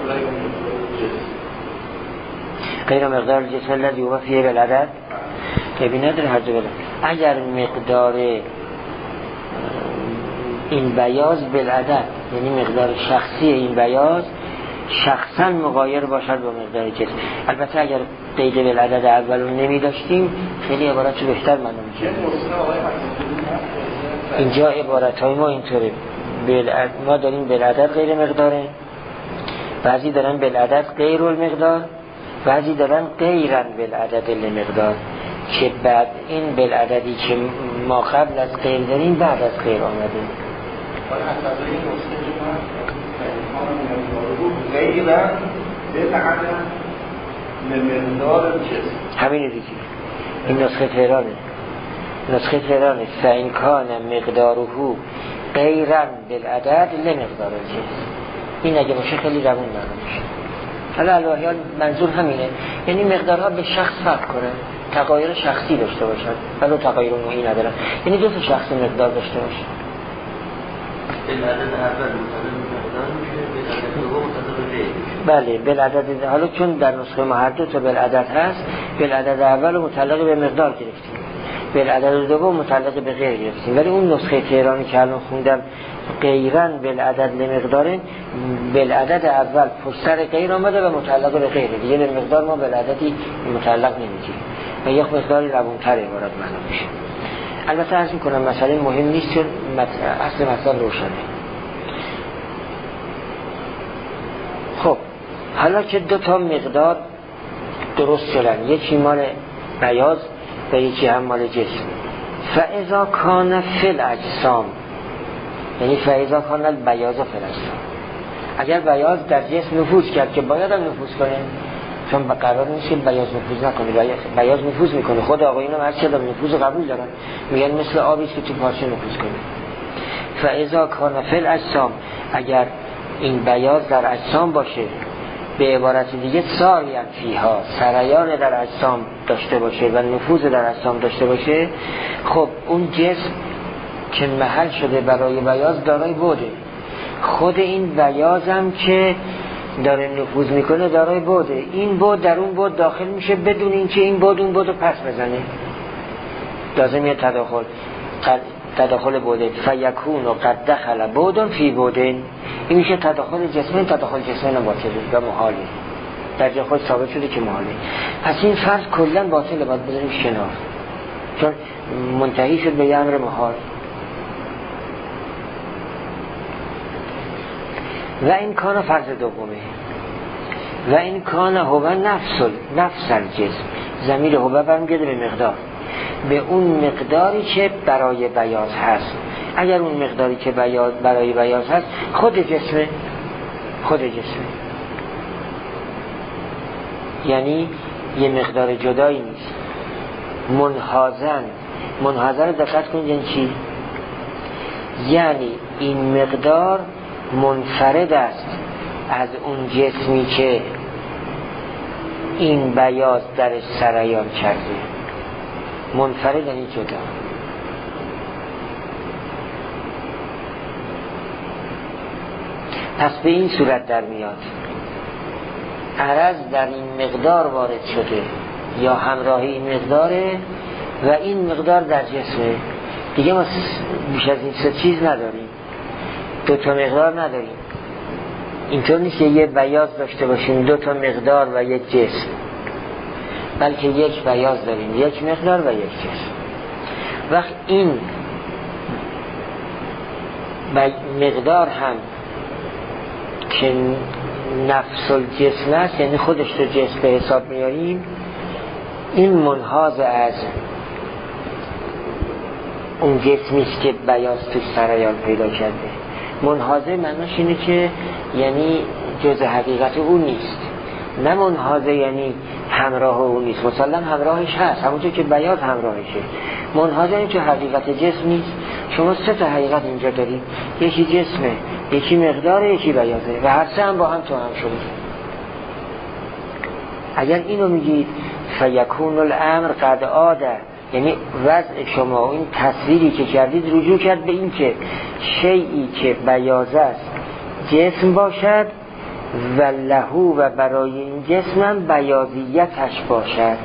غیر مقدار الجسم الذي هو فيه بالعدد که نداره هر جا بله. اگر مقدار این بیاض بالعدد یعنی مقدار شخصی این بیاض شخصا مغایر باشد با مقدار جسم. البته اگر قید بالعدد اول رو نمی داشتیم خیلی عبارت رو بهتر معلوم می‌شد. اینجا عبارت های ما اینطوره، ما داریم بالعدد غیر مقداره، بعضی دارن بالعدد غیر المقدار، بعضی دارن غیرن بالعدد المقدار، که بعد این بالعددی که ما قبل از غیر داریم بعد از غیر آمده. غیرن بالعدد المقدار همین دیگه. این نسخه تهرانه، نسخه تهرانه فإن کان مقداره غیرن بالعدد لمقدار الجنس. این اگه باشه خیلی روون معلوم میشه. حالا الواحیان منظور همینه، یعنی مقدارها به شخص فرق کنه، تغایر شخصی داشته باشن ولو تغایر نوعی ندارن، یعنی دو تا شخص مقدار داشته باشن. بالعدد اول مطابق مقدار میشه، بالعدد دوم مطابق غیر میشه. بله بالعدد، حالا چون در نسخه ما هر دو تا بالعدد هست، بالعدد اول متعلق به مقدار گرفتیم، بالعدد دوم متعلق به غیر گرفتیم، ولی اون نسخه تهرانی که الان خوندم غیرن بالعدد لمقداره، بالعدد اول پشت سر غیر آمده و متعلق به غیره، دیگه به مقدار ما بالعددی متعلق نمیگیریم و یک مقداری روونتر عبارت معلوم میشه. البته عرض میکنم مسئله مهم نیست چون اصل مسئله روشنه. خب حالا که دو تا مقدار درست شدن، یکی مال بیاض و یکی هم مال جسم، فاذا کان فی الاجسام، یعنی فاذا کان البیاض فی الاجسام، اگر بیاض در جسم نفوذ کرد که باید هم نفوذ کنه، چون به قرار نیست که بیاض نفوذ نکنه، بیاض نفوذ میکنه. خود آقایون هم هر چه دارن نفوذ قبول دارن، میگن مثل آبی که تو پارچه نفوذ کنه. فاذا کان فی الاجسام، اگر این بیاض در اجسام باشه، به عبارت دیگه ساریان فیها، سریان در اجسام داشته باشه و نفوذ در اجسام داشته باشه، خب اون جسم که محل شده برای بیاض دارای بوده، خود این بیاض هم که داره نفوذ میکنه دارای بوده، این بود در اون بود داخل میشه بدون اینکه این بود اون بود رو پس بزنه، لازمیه تداخل تداخل بوده. فیکون و قد دخل بودن فی بودن، این میشه تداخل جسمین، تداخل جسمین باطله و محاله، در جای خود ثابت شده که محاله. پس این فرض کلا باطله، باید بذاریم شنار، چون منتهی شد به امر محال. و این کان فرض دومه، و این کان هو نفس نفس الجسم، ضمیر هو برمیگرده به مقدار، به اون مقداری که برای بیاض هست. اگر اون مقداری که بیاض برای بیاض هست خود جسمه، خود جسمه، یعنی یه مقدار جدایی نیست. منحازن، منحازن رو دقت کنید یعنی چی؟ یعنی این مقدار منفرد است از اون جسمی که این بیاض درش سریان کرده، منفرد یعنی جدا. پس به این صورت در میاد عرض در این مقدار وارد شده یا همراه این مقداره و این مقدار در جسمه، دیگه ما بیش از این سه چیز نداریم، دو تا مقدار نداریم. اینطور نیست که یه بیاض داشته باشیم دو تا مقدار و یک جسم، بلکه یک بیاض داریم یک مقدار و یک جسم. وقت این مقدار هم که نفس الجسم است، یعنی خودش رو جسم به حساب میاریم، این منحاز از اون جسمی است که بیاض توش سریان پیدا کرده. منحازه معناش اینه که یعنی جزء حقیقت او نیست، نه منحازه یعنی همراه او نیست، مثلا همراهش هست همونطور که بیاض همراهشه. منحازه این که حقیقت جسم نیست. شما سه تا حقیقت اینجا دارید، یکی جسمه، یکی مقداره، یکی بیاضه و هر سه هم با هم تو هم شده. اگر اینو میگید فیکون الامر قد عاده، یعنی وضع شما این تصویری که کردید رجوع کرد به این که شیئی که بیاض است جسم باشد و لهو و برای این جسم بیاضیتش باشد.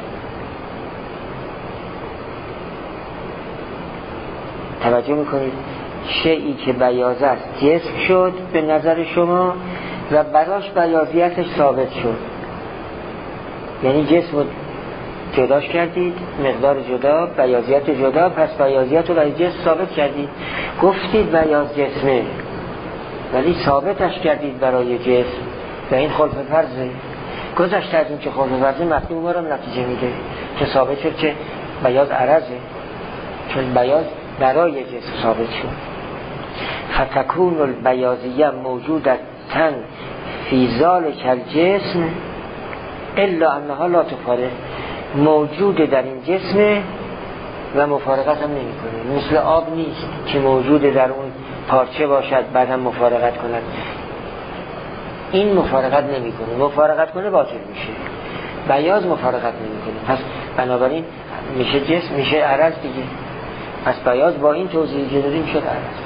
توجه میکنید شیئی که بیاض است جسم شد به نظر شما و براش بیاضیتش ثابت شد، یعنی جسم رو جداش کردید، مقدار جدا، بیاضیت جدا، پس بیاضیت رو برای جسم ثابت کردید، گفتید بیاض جسمه ولی ثابتش کردید برای جسم و این خلف فرضه. گذشته از این که خلف فرضه مفهوم ما رو نتیجه میده که ثابت شد که بیاض عرضه، چون بیاض برای جسم ثابت شد. فتکون البیاضیه موجودتن فی ذالک الجسم الا انها لا تفارق، موجود در این جسم و مفارقت هم نمی کنه، مثل آب نیست که موجود در اون پارچه باشد بعد هم مفارقت کند، این مفارقت نمی کنه، مفارقت کنه باطل میشه. بیاض مفارقت نمی کنه، پس بنابراین میشه جسم، میشه عرض دیگه. پس بیاض با این توضیحی که دادیم شد عرض.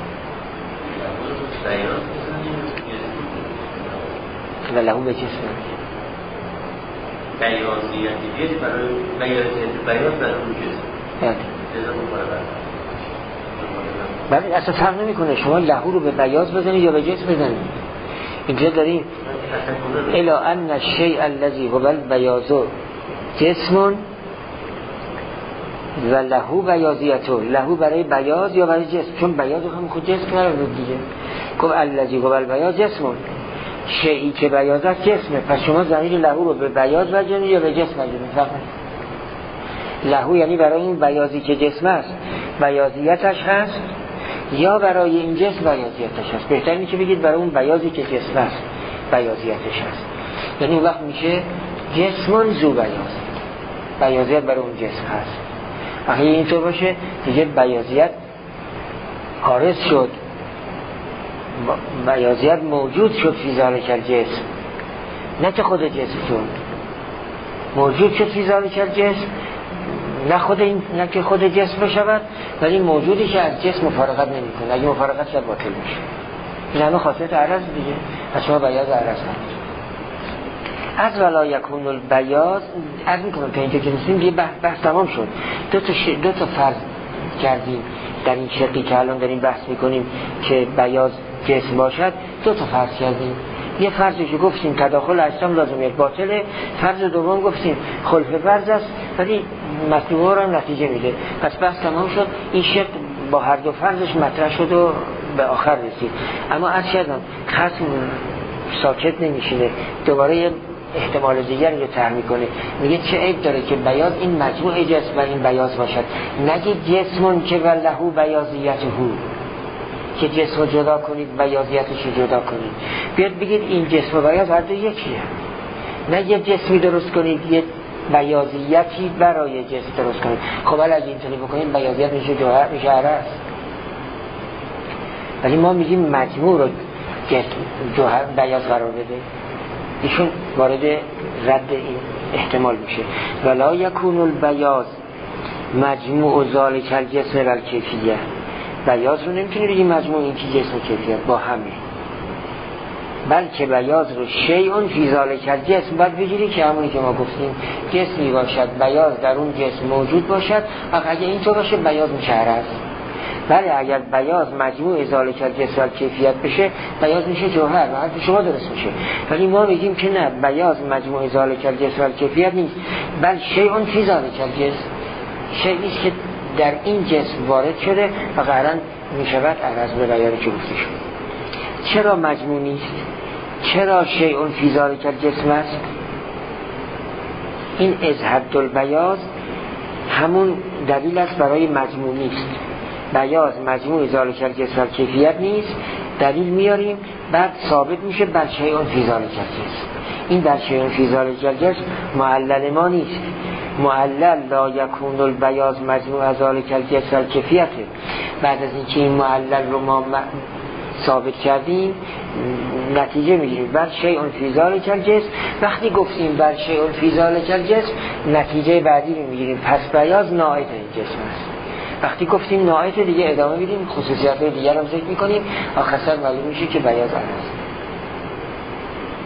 و لهو به جسم بیاضیتی بیاد برای بیاضیت بیاض برای اون جسم بله بله اصلا فرق نمی کنه شما لهو رو به بیاض بزنید یا به جسم بزنید. اینجا داریم الا ان الشیء الذی هو البیاض جسم و لهو بیاضیته، لهو برای بیاض یا برای جسم، چون بیاض هم خود جسم قرار بود دیگه. گفت الذی هو البیاض جسم، شیئی که بیاض است جسمه، پس شما ضمیر لهو رو به بیاض بزنید یا به جسم بزنید. فقط لهو یعنی برای این بیاضی که جسم است بیاضیتش هست یا برای این جسم بیاضیتش هست. بهتر اینه که بگید برای اون بیاضی که جسم است بیاضیتش هست، یعنی اون وقت میشه جسمون زو بیاض، بیاضیت برای اون جسم هست. اگه اینطور باشه دیگه بیاضیت حارس شد، بیاضیت موجود شد فی ذالک الجسم، نه که خود جسم شد موجود شد فی ذالک الجسم، نه خود این نه که خود جسم بشود ولی موجودی که از جسم مفارقت نمیکنه، اگه مفارقت شد باطل میشه. این همه خاصیت عرض دیگه، پس شما بیاض عرض هست. از ولا یکون البیاض عرض میکنم تا اینجا که رسیدیم دیگه بحث تمام شد. دو تا ش... دو تا فرض کردیم در این شقی که الان داریم بحث میکنیم که بیاض جسم باشد. دو تا فرض کردیم، یه فرضی که گفتیم تداخل اجسام لازمیت باطله، فرض دوم گفتیم خلف فرض است ولی مطلوبه رو هم نتیجه میده. پس بحث تمام شد، این شق با هر دو فرضش مطرح شد و به آخر رسید. اما عرض کردم خصم ساکت نمیشینه، دوباره یه احتمال دیگری رو طرح میکنه، میگه چه عیب داره که بیاض این مجموع جسم و این بیاض باشد، نگه جسمون که و لهو بیاضیته، که جسم رو جدا کنید بیاضیتش رو جدا کنید، بیاد بگید این جسم و بیاض هر دو یکیه، نه یه جسمی درست کنید یه بیاضیتی برای جسم درست کنید. خب اگه اینطوری بکنید بیاضیت میشه جوهر، میشه عرض، ولی ما میگیم مجموع رو جسم جوهر بیاض قرار بده. ایشون وارد رد این احتمال میشه. ولا یکون البیاض مجموع ذالک الجسم و الکیفیه، بیاض رو نمیتونی بگی مجموع این که جسم و کیفیت با همه، بلکه بیاض رو شیء فی ذالک الجسم باید بگیری که همونی که ما گفتیم جسمی باشد بیاض در اون جسم موجود باشد. اگه اینطور باشه بیاض میشه عرض. بله اگر بیاض مجموع ذالک الجسم و کیفیت بشه بیاض میشه جوهر و حرف شما درست میشه. ولی ما میگیم که نه، بیاض مجموع ذالک الجسم و کیفیت نیست، بل شیء فی ذالک الجسم، شیئی است که در این جسم وارد شده و قرآن میشود عرض به بیانی که گفته شد. چرا مجموع نیست؟ چرا شیء فی ذالک الجسم است؟ این ازهد البیاض همون دلیل است برای مجموع نیست. بیاض مجموع ذالک الجسم و کیفیت نیست، دلیل میاریم بعد ثابت میشه بر شیء فی ذالک الجسم. این در شیء فی ذالک الجسم معلل ما نیست. معلل لا یکون البیاض مجموع ذالک الجسم و کیفیت. بعد از اینکه این معلل رو ما ثابت کردیم نتیجه میگیریم بر شیء فی ذالک الجسم. وقتی گفتیم بر شیء فی ذالک الجسم نتیجه بعدی رو میگیریم پس بیاض ناعت این جسم است. وقتی گفتیم ناعت دیگه ادامه میدیم، خصوصیات دیگر هم ذکر میکنیم، آخر سر معلوم میشه که بیاض است.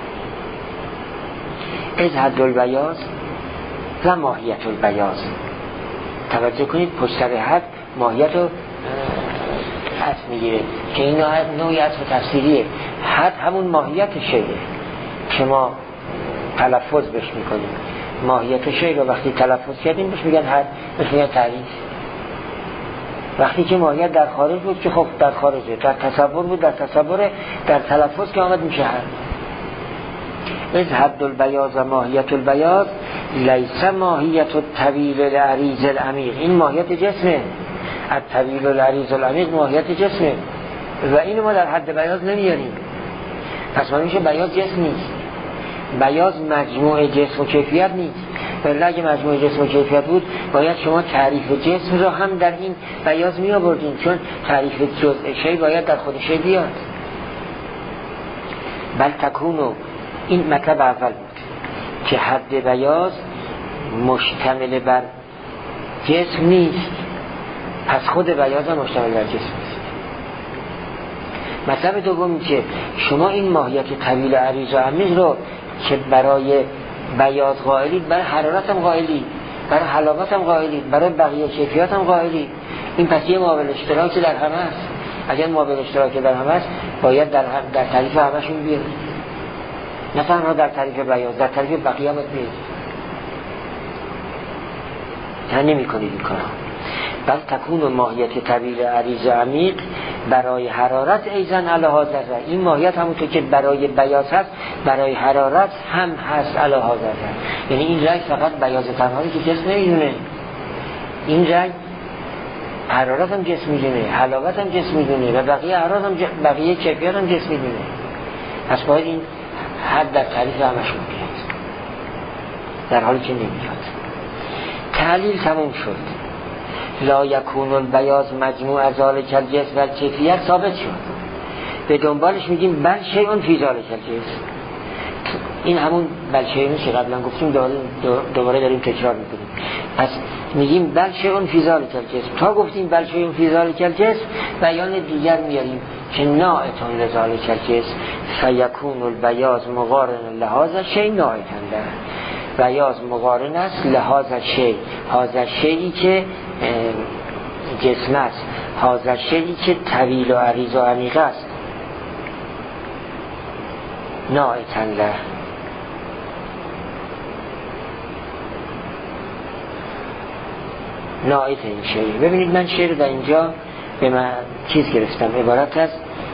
از حد البیاض و ماهیت البیاض. توجه کنید پشت سر حد ماهیت رو عطف میگیره که این نوعی عطف تفسیریه. حد همون ماهیت شیء که ما تلفظ بهش میکنیم. ماهیت شیء رو وقتی تلفظ کردیم بهش میگن حد، بهش میگن تعریف. وقتی که ماهیت در خارج بود که خب در خارجه، در تصور بود در تصوره، در تلفظ که آمد میشه حد. از حد البیاض و ماهیت البیاض لیس ماهیت الطویل العریض العمیق. این ماهیت جسمه. الطویل العریض العمیق ماهیت جسمه و اینو ما در حد بیاض نمیاریم. پس ما میشه بیاض جسم نیست. بیاض مجموع جسم و کیفیت نیست. ولی اگه مجموع جسم و کیفیت بود باید شما تعریف جسم را هم در این بیاض می آوردین، چون تعریف جزء شی باید در خود شی بیاد. بل تکونو، این مطلب اول بود که حد بیاض مشتمل بر جسم نیست، پس خود بیاض هم مشتمل بر جسم نیست. مطلب دوم که شما این ماهیت طویل عریض و عمیق رو که برای بیاض قائلید، برای حرارت هم قائلید، برای حلاوت هم قائلید، برای بقیه کیفیات هم قائلید. این پس یه مابل اشتراکی در همه است. اگر مابل اشتراکی در همه است باید در, در تعریف همشون بیاد، نه تنها در تعریف بیاض، در تعریف بقیه هم بیاد. تا نمی کنید این کارا. بل تکون ماهیت طویل عریض عمیق برای حرارت ایزن علاها ذره. این ماهیت همونطور که برای بیاض هست برای حرارت هم هست علاها ذره. یعنی این رنگ فقط بیاض تنهایی که جسم نمیدونه، این رنگ حرارت هم جسم میدونه، حلاوت هم جسم میدونه و بقیه حرارت هم ج... بقیه کیفیت هم جسم میدونه. پس باید این حد در تعریف همشون بیاد، در حالی که نمیاد. تعلیل تموم شد. لا یکون البیاض مجموع از ذالک الجسم و کیفیت ثابت شد. به دنبالش میگیم بل شیء فی ذالک الجسم. این همون بل شیء که قبلا گفتیم دوباره داریم تکرار میکنیم. پس میگیم بل شیء فی ذالک الجسم. تا گفتیم بل شیء فی ذالک الجسم بیان دیگر میاریم که ناعتون لذالک الجسم فیکون البیاض مقارن لحاظ شیء ناعتن له. بیاض مقارن است لحاظ شیء، هذا شیئی که جسم است، هذا شیئی که طویل و عریض و عمیق است. ناعتن له. ناعت این شیء. ببینید من شعر در اینجا به من چیز گرفتم، عبارت از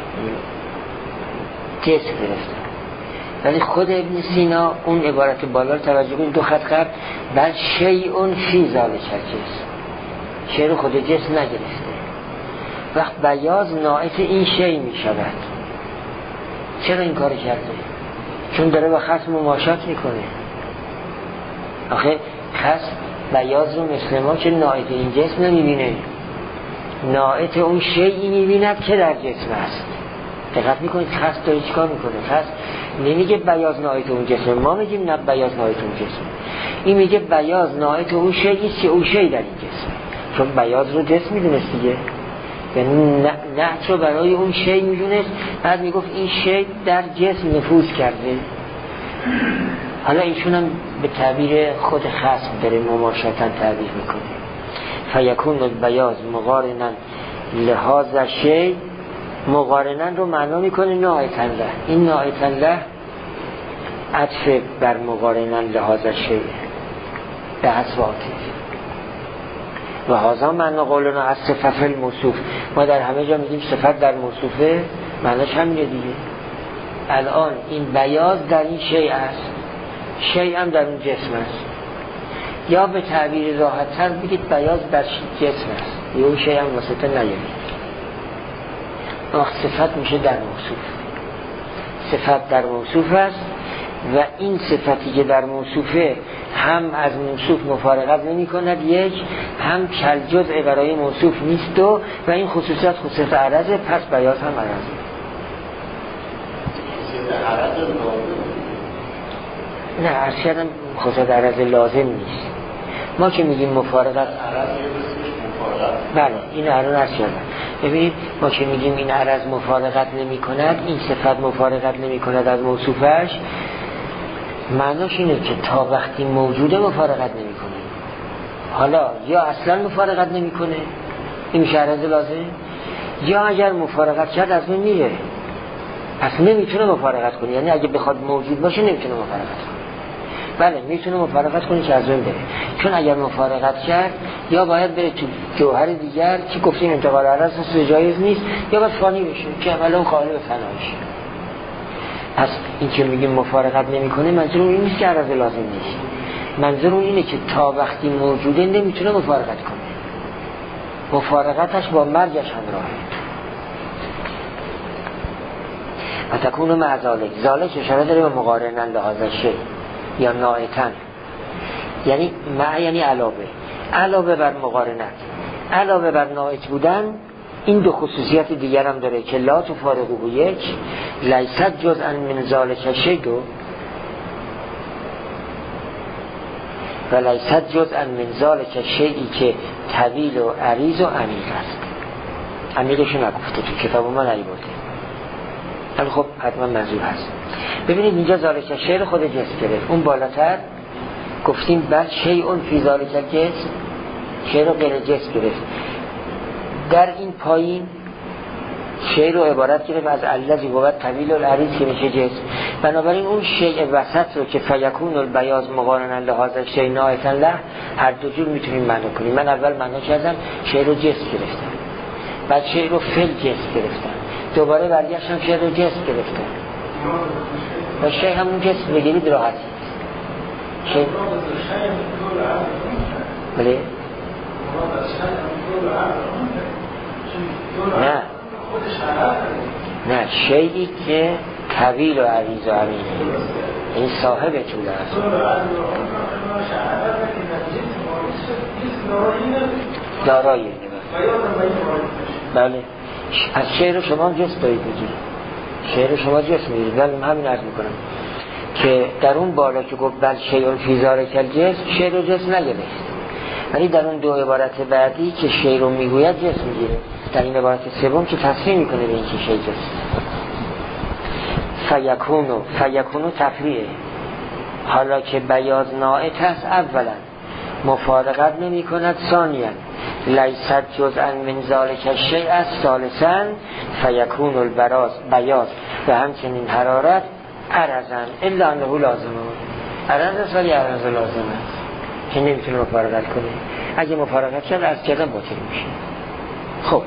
جسم گرفتم، ولی خود ابن سینا اون عبارت بالا رو توجه کنید، دو خط قبل بل شیء فی ذالک الجسم، شعر خود جسم نگرفته. وقت بیاض ناعت این شیء می شود. چرا این کار کرده؟ چون داره با خصم مماشات میکنه. آخه خصم بیاض رو مثل ما که ناعت این جسم نمیبینه، ناعت اون شیئی میبیند که در جسم است. دقت میکنید خصم داره چیکار میکنه؟ خصم نمیگه بیاض ناعت اون جسم، ما میگیم نه بیاض ناعت اون جسم. این میگه بیاض ناعت اون شیئی است که اون شیء در این جسم، چون بیاض رو جسم میدونست دیگه، یعنی نعت رو برای اون شیء میدونست، بعد میگفت این شیء در جسم نفوذ کرده. حالا ایشون هم به تعبیر خود خصم داره مماشاتن تعبیر میکنه. فیکون البیاض مقارنن لحاظ شیء، مقارنن رو معنا میکنه ناعتن له. این ناعتن له عطف بر مقارنن لحاظ شیء به حسواتی و هازا معنا قولنا از صفت الموصوف. ما در همه جا میگیم صفت در موصوفه، معناش همینه دیگه. الان این بیاض در این شیء است، شیء هم در اون جسم است، یا به تعبیر راحت تر بگید بیاض در جسم است، یا اون شیء هم واسطه نیارید. وقت صفت میشه در موصوف. صفت در موصوف است و این صفتی که در موصوفه هم از موصوف مفارقت نمی کند، یک هم کل جزء برای موصوف نیست دو و این خصوصیت خصوصیت عرضه، پس بیاض هم عرضه. نه عرض کردم خصوصیت عرضه لازم نیست. ما که میگیم مفارقت، بله این عرض عرض کردم. ببینید ما که میگیم این عرض مفارقت نمی کند، این صفت مفارقت نمی کند از موصوفش، معناش اینه که تا وقتی موجوده مفارقت نمیکنه. حالا یا اصلا مفارقت نمیکنه، این میشه عرض لازم، یا اگر مفارقت کرد از اون میره، پس نمیتونه مفارقت کنه. یعنی اگه بخواد موجود باشه نمیتونه مفارقت کنه. بله میتونه مفارقت کنه که از اون بره، چون اگر مفارقت کرد یا باید بره تو جوهر دیگر که گفتیم انتقال عرض اصلا جایز نیست، یا باید فانی بشه که اولا اون قائل به فنایش. پس این که میگیم مفارقت نمیکنه منظور اون این نیست که عرض لازم نیست، منظور اون اینه که تا وقتی موجوده نمیتونه مفارقت کنه، مفارقتش با مرگش همراهه. و تکون مع ذالک، ذالک اشاره داره به مقارنن لحاظ شی یا ناعتن، یعنی مع یعنی علاوه، علاوه بر مقارنت، علاوه بر ناعت بودن. این دو خصوصیت دیگر هم داره که لا تفارقه یک، لیست جزءا من ذالک شیء و لیست جزءا من ذالک شیئی که طویل و عریض و عمیق است. عمیقشو نگفته تو کتاب ما نیورده، ولی خب حتما منظور هست. ببینید اینجا ذالک شیء رو خود جسم گرفت، اون بالاتر گفتیم بل شیء فی ذالک جسم، شیء رو غیر جسم گرفت. در این پایین شیء رو عبارت گرفت از الذی بود طویل العریض که میشه جسم. بنابراین اون شیء وسط رو که فیکون البیاض مقارنن لحاظ شیء ناعتن له، هر دو جور میتونیم معنی کنیم. من اول معنی کردم شیء رو جسم گرفتم، بعد شیء رو فل جسم گرفتم، دوباره برگشتم شیء رو جسم گرفتم. و شیء همون جسم بگیرید راحتی. شیء بله نه نه شیئی که طویل و عریض و عمیق، این صاحب طول است. دارایی بله. از شعر شما جسم دارید میگید، شعر شما جسم میگید. من همین عرض میکنم که در اون بالا که گفت بل شیء فی ذالک الجسم، شعر رو جسم نگرفت، ولی در اون دو عبارت بعدی که شیء رو میگوید جسم میگیره. در این عبارت سوم که تصریح میکنه به این که شیء جسم. فیکونو فیکونو تفریعه، حالا که بیاض ناعت است اولا مفارقت نمی کند، ثانیا لیست جزءا من ذالک الشیء است، ثالثا فیکون البراز بیاض و همچنین حرارت عرضن الا انه لازمه، عرض است ولی عرض لازم است که نمیتونه مفارقت کنه. اگه مفارقت کرد از کردن باطل میشه. خب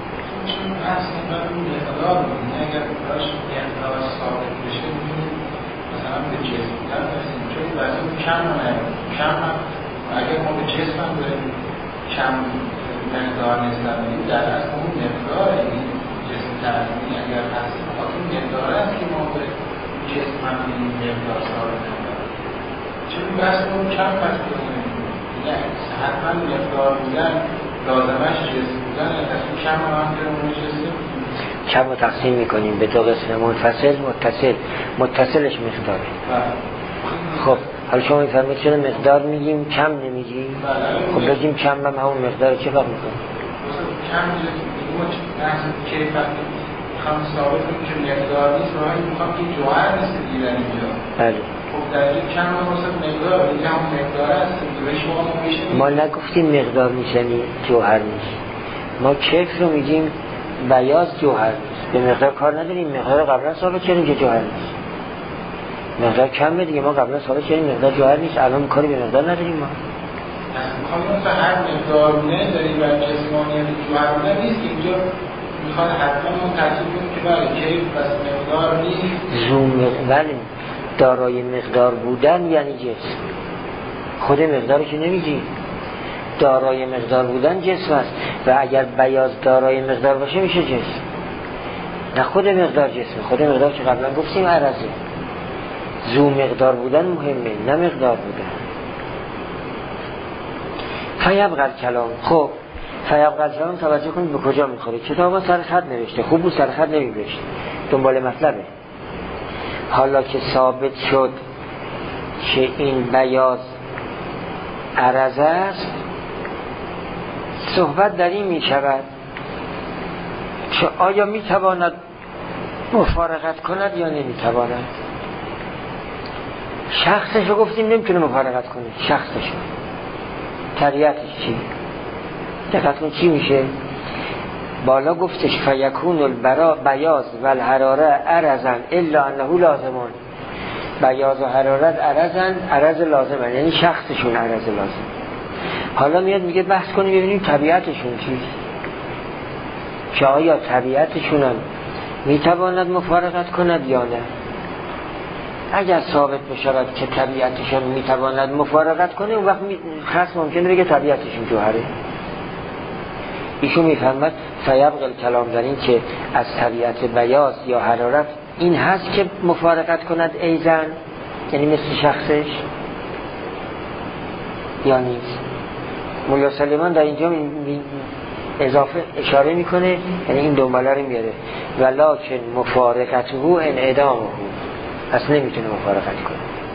اگر براش اقدار ثابت بشه مثلا به جسم بودن چون وزن کم نه کم هم اگر ما به جسم هم داریم کم مقدار نسبت میدیم، در اصل اون مقدار این جسم ترسمی اگر هست اون مقدار است که ما به جسم هم این مقدار ثابت نداریم، چون وزن اون کم پس بزنیم یعنی حتما مقدار بودن لازمش جسم بودن از اون کم هم هم که اون جسم کم رو تقسیم میکنیم به دو قسم، منفصل متصل. متصلش مقداره. خب حالا شما میفرمید چرا مقدار میگیم کم نمیگیم؟ خب بگیم کم هم همون مقدار چه فرق میکنه؟ کم میگیم که وقتی میخوام ثابت کنیم که مقدار نیست راهی میخوام که جوهر نیست دیدن اینجا. بله خب در این کم هم واسه مقدار میگه همون مقدار است که ما نگفتیم مقدار نیست یعنی جوهر نیست، ما کیف رو میگیم بیاض جوهر نیست. به مقدار کار نداریم، مقدار قبلا ثابت کردیم که جوهر نیست. مقدار کمه دیگه، ما قبلا ثابت کردیم مقدار جوهر نیست، الان کاری به مقدار نداریم. ما میخوام مثلا هر مقدار نه داریم و جسمانیت جوهر نه نیست، اینجا میخواد حتما ما ترتیب کنیم که بله کیف بس مقدار نیست. زوم بله دارای مقدار بودن یعنی جسم. خود مقداری که نمیگی، دارای مقدار بودن جسم است و اگر بیاض دارای مقدار باشه میشه جسم. نه خود مقدار جسم، خود مقدار که قبلا گفتیم عرضه. ذو مقدار بودن مهمه نه مقدار بودن. فیبقى الکلام. خب فیبقى الکلام توجه کنید به کجا میخوره. کتاب ها سر خط نوشته، خوب بود سر خط نمی‌نوشته، دنبال مطلبه. حالا که ثابت شد که این بیاض عرضه است، صحبت در این می شود که آیا می تواند مفارقت کند یا نمی تواند. شخصش رو گفتیم نمیتونه مفارقت کنه، شخصش طبیعتش چی؟ دقت کن چی میشه؟ بالا گفتش فیکون البرا بیاض و الحراره عرضن الا انه لازمان. بیاض و حرارت عرضن، عرض لازمن، یعنی شخصشون عرض لازم. حالا میاد میگه بحث کنیم ببینیم طبیعتشون چیست، که آیا طبیعتشون هم میتواند مفارقت کند یا نه. اگر ثابت بشود که طبیعتشون میتواند مفارقت کنه اون وقت خاص ممکنه بگه طبیعتشون جوهره. ایشون میفهمد فیبقى الکلام در این که از طبیعت بیاض یا حرارت این هست که مفارقت کند ایزن، یعنی مثل شخصش، یا نیست. مولا سلیمان در اینجا اضافه اشاره میکنه، یعنی این دنباله رو میاره ولکن مفارقته انعدامه، اصلا نمیتونه مفارقت کنه.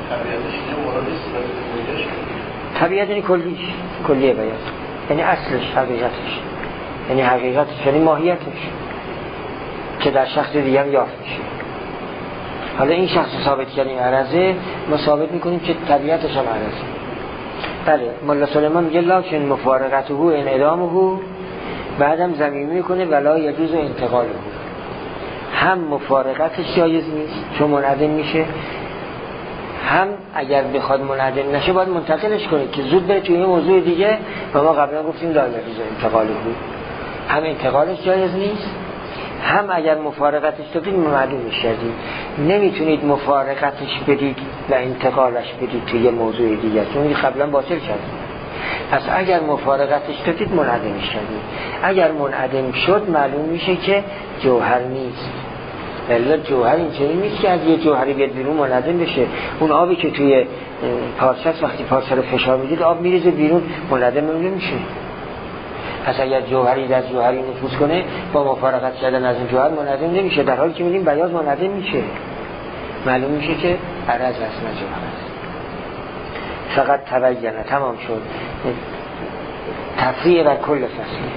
طبیعت یعنی کلیش، کلیه بیاض، یعنی اصلش، حقیقتش، یعنی حقیقتش، یعنی ماهیتش که در شخص دیگه هم یافت میشه. حالا این شخص ثابت کردیم عرضه، ما ثابت میکنیم که طبیعتش هم عرضه. بله، مولا سلیمان میگه لکن مفارقته انعدامه، بعدم ضمیر میکنه ولا یجوز انتقاله، هم مفارقتش جایز نیست چون منعدم میشه، هم اگر بخواد منعدم نشه باید منتقلش کنه که زود بره توی موضوع دیگه و ما قبلا گفتیم لا یجوز انتقاله بود. هم انتقالش جایز نیست، هم اگر مفارقتش دادید معلومش کردید نمیتونید مفارقتش بدید و انتقالش بدید توی موضوع دیگه چون قبلا باطل کردید. پس اگر مفارقتش دادید منعدمش کردید، اگر منعدم شد معلوم میشه که جوهر نیست. ولی جوهر اینجوری نیست که از یه جوهری بیاد بیرون منعدم بشه. اون آبی که توی پارچه است وقتی پارچه رو فشار میدید آب میریزه بیرون، منعدم نمیشه. پس اگر جوهری در جوهری نفوذ کنه با مفارقت کردن از این جوهر منعدم نمیشه، در حالی که میگیم بیاض منعدم میشه. معلوم میشه که عرض است نه جوهر است. فقط تبینه، تمام شد. تفریع بر کل فصله.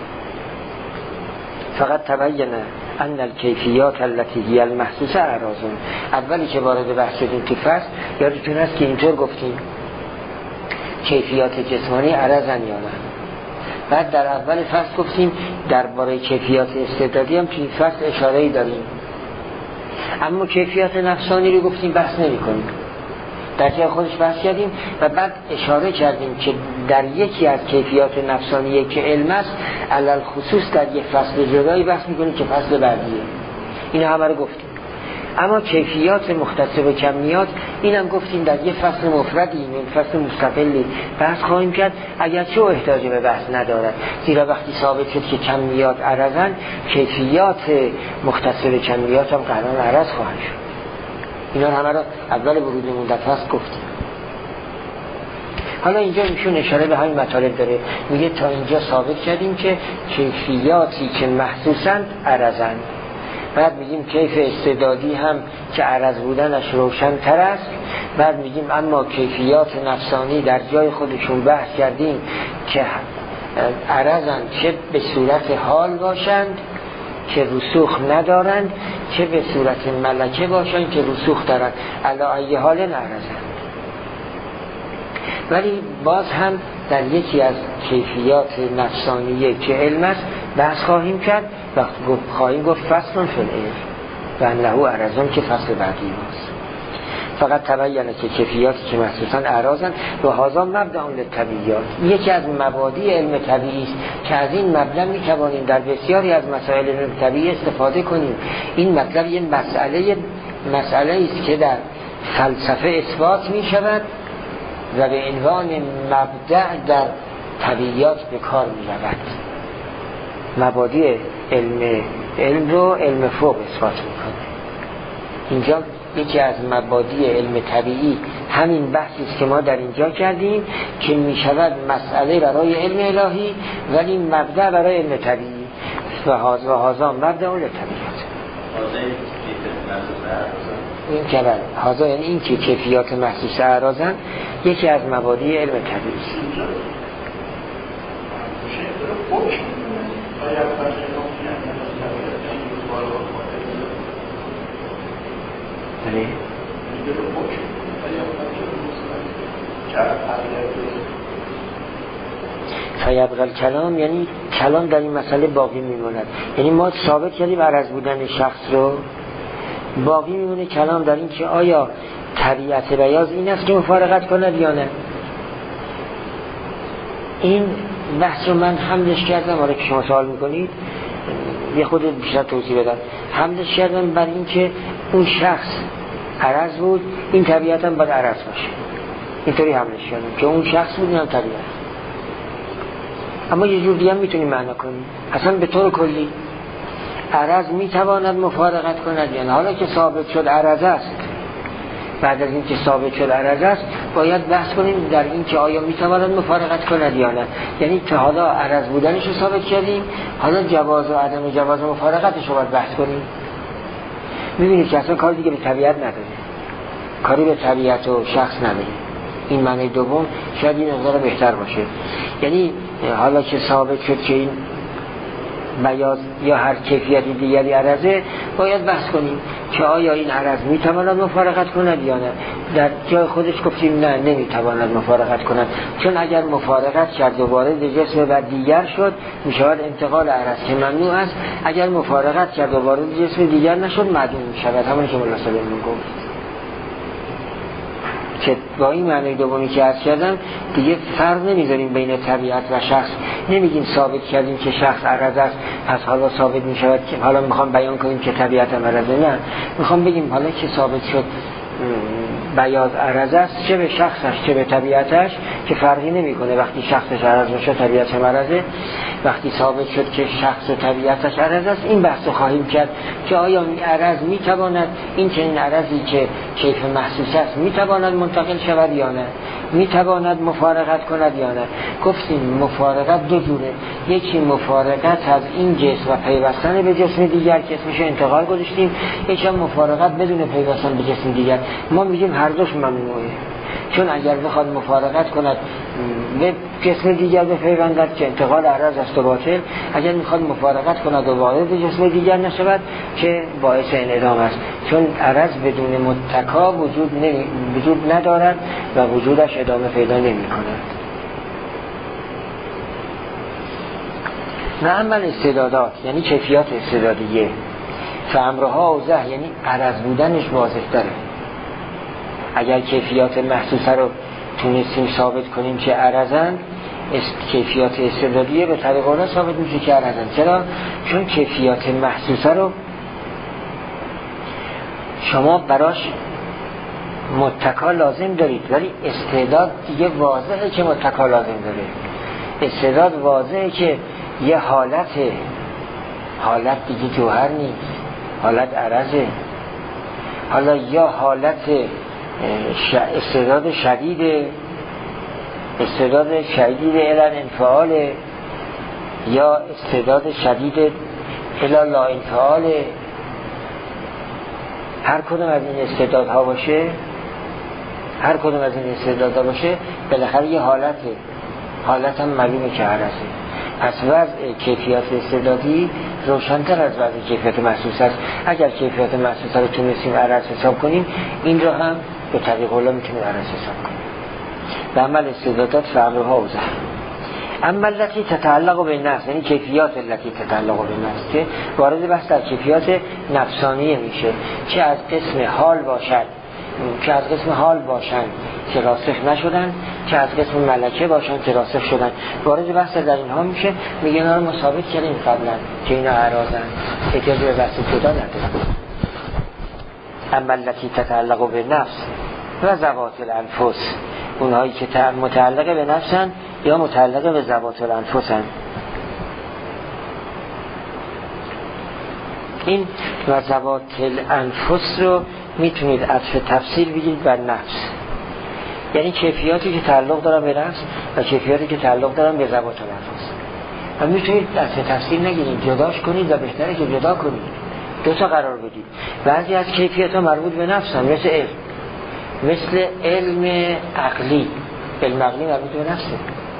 فقط تبینه ان الکیفیات التي هی المحسوسه اعراضون. اولی که وارد بحث شدیم تو فصل یادتون هست که اینطور گفتیم کیفیات جسمانی عرضن یا نه. بعد در اول فصل گفتیم درباره کیفیات استعدادی هم تو این فصل اشاره‌ای داریم، اما کیفیات نفسانی رو گفتیم بحث نمی کنیم، در جای خودش بحث کردیم و بعد اشاره کردیم که در یکی از کیفیات نفسانیه که علم است علل خصوص در یک فصل جدایی بحث میکنیم که فصل بعدیه. اینا همه رو گفتیم. اما کیفیات مختص به کمیات اینم گفتیم در یک فصل مفردی، این فصل مستقلی بحث خواهیم کرد، اگرچه احتیاج به بحث ندارد، زیرا وقتی ثابت شد که کمیات عرضن، کیفیات مختص به کمیات هم قرار عرض خواهد شد. اینا همه رو اول ورودمون در فصل گفتیم. حالا اینجا میشون اشاره به همین مطالب داره، میگه تا اینجا ثابت کردیم که کیفیاتی که محسوسند عرضند. بعد میگیم کیف استعدادی هم که عرض بودنش روشن تر است. بعد میگیم اما کیفیات نفسانی در جای خودشون بحث کردیم که عرضند، چه به صورت حال باشند که رسوخ ندارند، چه به صورت ملکه باشند که رسوخ دارند، علی ای حال نعرضند. ولی باز هم در یکی از کیفیات نفسانیه که علم است بحث خواهیم کرد و خواهیم گفت فصل فی العلم و انه عرضان که فصل بعدی ماست. فقط تبینه که کیفیاتی که محسوساً اعراضن و هذا مبدأ للطبیعیات، یکی از مبادی علم طبیعی است که از این مبدأ میتوانیم در بسیاری از مسائل علم طبیعی استفاده کنیم. این مطلب یه مسئله مسئله است که در فلسفه اثبات می شود و به عنوان مبدأ در طبیعیات به کار می رود. مبادی علم علم رو علم فوق اثبات میکنه. اینجا یکی از مبادی علم طبیعی همین بحثی است که ما در اینجا کردیم که می شود مسئله برای علم الهی ولی مبدأ برای علم طبیعی و هذا مبدأ للطبیعیات. این که بله هذا یعنی این که کیفیات محسوس اعراضن یکی از مبادی علم طبیعی است. فیبقى الکلام یعنی کلام در این مسئله باقی میموند. یعنی ما ثابت کردیم عرض بودن شخص رو، باقی میمونه کلام در این که آیا طبیعت بیاض این است که مفارقت کند یا نه. این بحث رو من حملش کردم، آره که شما سوال میکنید یه خود بیشتر توضیح بدم. حملش کردم بر این که اون شخص عرض بود، این طبیعت هم باید عرض باشه. اینطوری حملش کردم که اون شخص بود این هم طبیعت. اما یه جور دیگه هم میتونیم معنا کنیم. اصلا به طور کلی عرض میتواند مفارقت کند، یعنی حالا که ثابت شد عرض است، بعد از این که ثابت شد عرض است باید بحث کنیم در این که آیا میتواند مفارقت کند یا نه. یعنی تا حالا عرض بودنش رو ثابت کردیم، حالا جواز و عدم جواز مفارقتش رو باید بحث کنیم. میبینید که اصلا کار دیگه به طبیعت نداره، کاری به طبیعت و شخص نداره. این معنی دوم شاید این نظر بهتر باشه. یعنی حالا که ثابت شد که این بیاض یا هر کیفیتی دیگری عرضه، باید بحث کنیم که آیا این عرض میتواند مفارقت کند یا نه. در جای خودش گفتیم نه، نمیتواند مفارقت کند، چون اگر مفارقت کرد و وارد جسم بر دیگر شد میشود انتقال عرض که ممنوع است. اگر مفارقت کرد و وارد جسم دیگر نشد معدوم میشود، همون که مولا سلیمان گفت. که با این معنی دومی که عرض کردم دیگه فرق نمیذاریم بین طبیعت و شخص. نمیگیم ثابت کردیم که شخص عرض است پس حالا ثابت میشود که حالا میخوام بیان کنیم که طبیعت هم عرضه. نه، میخوام بگیم حالا که ثابت شد بیاض عرض است، چه به شخصش چه به طبیعتش که فرقی نمیکنه. وقتی شخصش عرض باشه طبیعتش هم عرضه. وقتی ثابت شد که شخص و طبیعتش عرض است، این بحث رو خواهیم کرد که آیا این عرض میتواند، این که این عرضی که کیف محسوس است میتواند منتقل شود یا نه، میتواند مفارقت کند یا نه. گفتیم مفارقت دو جوره، یکی مفارقت از این جسم و پیوستن به جسم دیگر که اسمش انتقال گذاشتیم، یکی هم مفارقت بدون پیوستن به جسم دیگر. ما میگیم هر دوش ممنوعه، چون اگر بخواد مفارقت کند به جسم دیگر به پیوندد که انتقال عرض است و باطل، اگر میخواد مفارقت کند و وارد جسم دیگر نشود که باعث انعدام است، چون عرض بدون متکا وجود, نمی... وجود ندارد و وجودش ادامه پیدا نمی کند. نه عمل استعدادات یعنی کیفیات استعدادیه، فامرها اوضح یعنی عرض بودنش واضح داره. اگر کیفیات محسوسه رو تونستیم ثابت کنیم که عرضن، کیفیات استعدادیه به طریق اون ثابت میشه که عرضن. چرا؟ چون کیفیات محسوسه رو شما براش متکا لازم دارید، ولی استعداد دیگه واضحه که متکا لازم داره. استعداد واضحه که یه حالت حالت دیگه جوهر نیست، حالت عرضه. حالا یا حالت استعداد شدید استعداد شدید الان انفعال، یا استعداد شدید الان لا انفعال. هر کدوم از این استعدادها باشه هر کدوم از این استعدادها باشه بالاخره یه حالته، حالت هم معلومه که عرضه. پس وضع کیفیات استعدادی روشن‌تر از وضع کیفیات محسوس است. اگر کیفیات محسوس رو تونستیم عرض حساب کنیم، این رو هم به طریق الله میتونیم عرض حساب کنیم. به عمل استعدادات فعلها اوضح. اما التي تتعلق به نفس، یعنی کیفیات التي تتعلق به نفس که وارد بحث در کیفیات نفسانیه میشه، چه از قسم حال باشد که از قسم حال باشن که راسخ نشدن، که از قسم ملکه باشن که راسخ شدن. وارد بحث در اینها میشه. میگه اینا رو مثابت کردیم قبلا که اینا اعراضن، اجازه به بحث جدا ندارن. اما التي تتعلق به نفس و ذوات الانفس، اونهایی که متعلق به نفسن یا متعلق به ذوات الانفسن. این و ذوات الانفس رو میتونید عطف تفصیل بگیرید بر نفس، یعنی کیفیاتی که تعلق دارن به نفس و کیفیاتی که تعلق دارن به ذوات الانفس. و میتونید عطف تفصیل نگیرید، جداش کنید و بهتره که جدا کنید، دو تا قرار بدید. بعضی از کیفیات ها مربوط به نفس هم، مثل علم، مثل علم عقلی، علم عقلی مربوط به نفسه.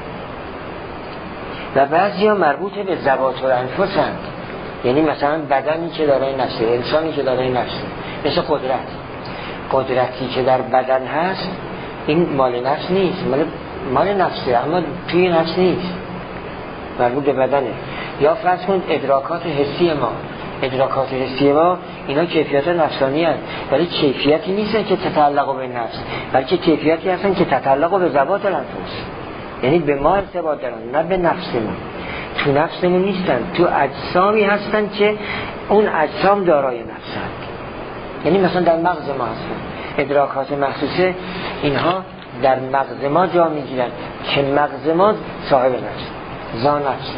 و بعضی ها مربوط به ذوات الانفس هم، یعنی مثلا بدنی که دارای نفسه، انسانی که دارای نفسه، مثل قدرت. قدرتی که در بدن هست این مال نفس نیست، مال مال نفسه، اما توی نفس نیست، مربوط به بدنه. یا فرض کن ادراکات حسی ما، ادراکات حسی ما اینا کیفیت نفسانی هست، ولی کیفیتی نیستن که تتعلق به نفس، بلکه کیفیتی هستن که تتعلق به ذوات الانفس، یعنی به ما ارتباط دارن، نه به نفسمون. تو نفسمون نیستن، تو اجسامی هستن که اون اجسام دارای نفسن، یعنی مثلا در مغز ما هستن. ادراکات محسوسه اینها در مغز ما جا میگیرن که مغز ما صاحب نفس، ذا نفس،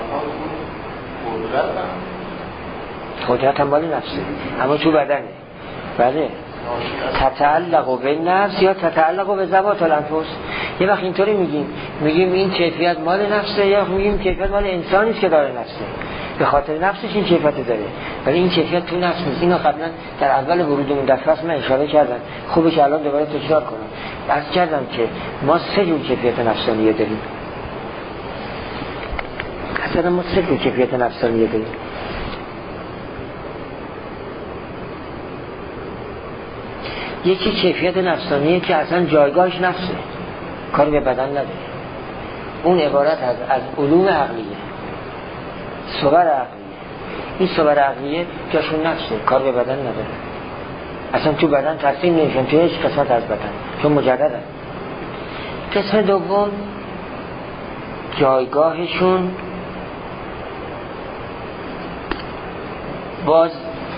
قدرت هم مال نفسه اما تو بدنه. بله، تتعلق به نفس یا تتعلق به ذوات الانفس. یه وقت اینطوری میگیم میگیم این کیفیت مال نفسه، یا میگیم کیفیت مال انسانی است که داره نفسه، به خاطر نفسش این کیفیت داره، ولی این کیفیت تو نفس نیست. اینو قبلا در اول ورودمون در فصل من اشاره کردم، خوبه که الان دوباره تکرار کنم. عرض کردم که ما سه جور کیفیت نفسانی داریم. اصلا ما سه جور کیفیت نفسانی داریم. یکی کیفیت نفسانیه که اصلا جایگاهش نفسه، کاری به بدن نداره. اون عبارت از از علوم عقلیه، صور عقلیه. این صور عقلیه جاشون نفسه، کار به بدن نداره، اصلا تو بدن تقسیم نمیشن توی هیچ قسمت از بدن، چون مجردن. قسم دوم جایگاهشون باز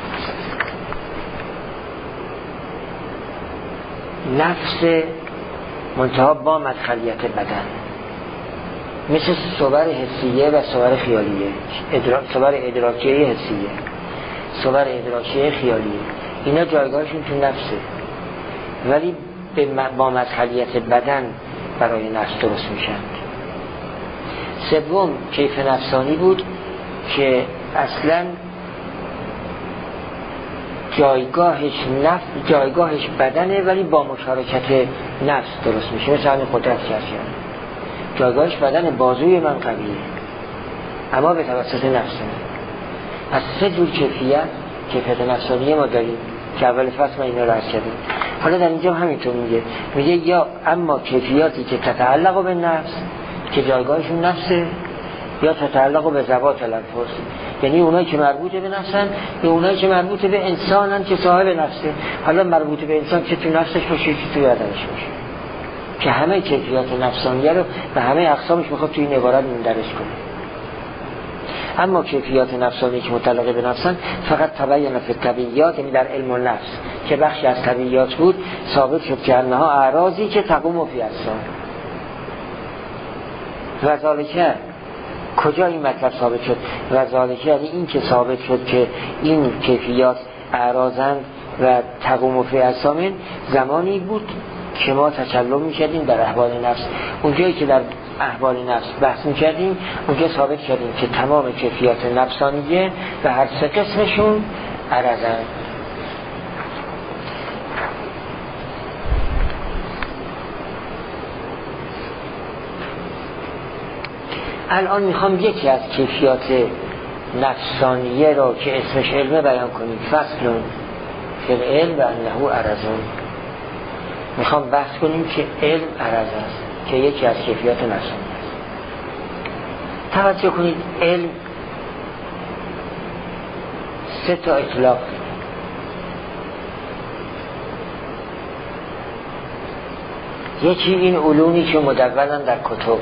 نفس منتها با مدخلیت بدن، مثل صور حسیه و صور خیالیه، ادراک، صور ادراکیه حسیه، صور ادراکیه خیالیه. اینا جایگاهشون تو نفسه، ولی با مدخلیت بدن برای نفس درست میشن. سوم کیف نفسانی بود که اصلا جایگاهش نفس، جایگاهش بدنه ولی با مشارکت نفس درست میشه، مثل همین قدرت چرچن، جایگاهش بدن، بازوی من قویه اما به توسط نفسه. از سه جور کیفیت کیفیت نفسانی ما داریم که اول فصل ما اینا رو عرض کردیم. حالا در اینجا همینطور میگه میگه یا اما کیفیاتی که تتعلق به نفس که جایگاهشون نفسه، یا تتعلق به ذوات الانفس، یعنی اونایی که مربوط به نفسن یا اونایی که مربوط به انسانن که صاحب نفسه. حالا مربوط به انسان که تو نفسش باشه که تو بدنش باشه، که همه کیفیات نفسانیه رو به همه اقسامش میخواد تو این عبارت مندرج کنه. اما کیفیات نفسانی که متعلق به نفسن فقط تبین فی الطبیعیات، یعنی در علم النفس که بخشی از طبیعیات بود، ثابت شد که انها اعراضی که تقوم فی اجسام. و ذالکه کجا این مطلب ثابت شد؟ و ذالکه یعنی این که ثابت شد که این کیفیات اعراضند و تقوم فی اجسام، زمانی بود که ما تکلم می‌کردیم در احوال نفس. اونجایی که در احوال نفس بحث می‌کردیم اونجا ثابت کردیم که تمام کیفیات نفسانیه و هر سه قسمشون عرضند. الان میخوام یکی از کیفیات نفسانیه رو که اسمش علمه بیان کنیم. فصل فی العلم و انه عرضون. میخوام بحث کنیم که علم عرض است که یکی از کیفیات نفسانی است. توجه کنید، علم سه تا اطلاق داره. یکی این علومی که مدونن در کتب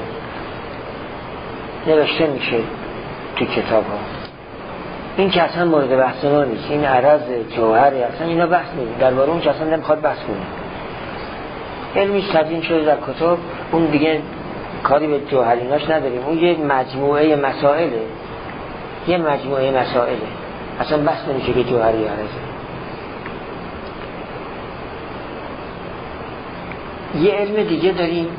نوشته میشه تو کتاب ها، این که اصلا مورد بحث ما نیست. این عرض جوهری اصلا اینا بحث نیست، درباره اون که اصلا نمیخواد بحث کنیم. علمی تدوین شده در کتب، اون دیگه کاری به جوهریناش نداریم. اون یه مجموعه مسائله، یه مجموعه مسائله، اصلا بحث نمیشه که جوهری عرضه. یه علم دیگه داریم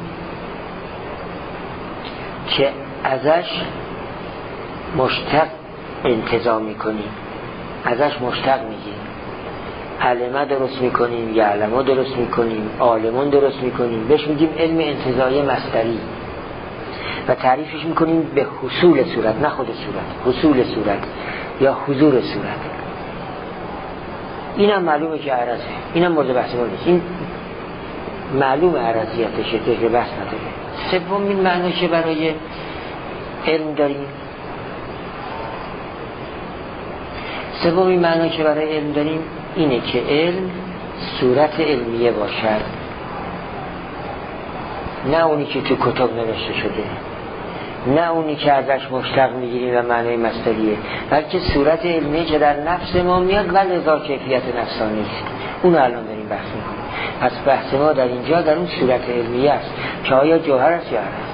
که ازش مشتق انتزاع میکنیم، ازش مشتق میگیم، علمه درست میکنیم، یعلمه درست میکنیم، عالمون درست میکنیم، بهش میگیم علم انتزاعی مصدری و تعریفش میکنیم به حصول صورت، نه خود صورت، حصول صورت یا حضور صورت. اینم معلومه که عرضه، اینم مورد بحث ما نیست، این معلوم عرضیتشه دیگه بحث نداره. سومین معنی که برای علم داریم سومین معنی که برای علم داریم اینه که علم صورت علمیه باشد، نه اونی که تو کتاب نوشته شده، نه اونی که ازش مشتق میگیریم و معنی مصدریه، بلکه صورت علمیه که در نفس ما میاد و لذا کیفیت نفسانی است. اون الان داریم بحث میکنیم. پس بحث ما در اینجا در اون صورت علمیه است که آیا جوهر است یا عرض.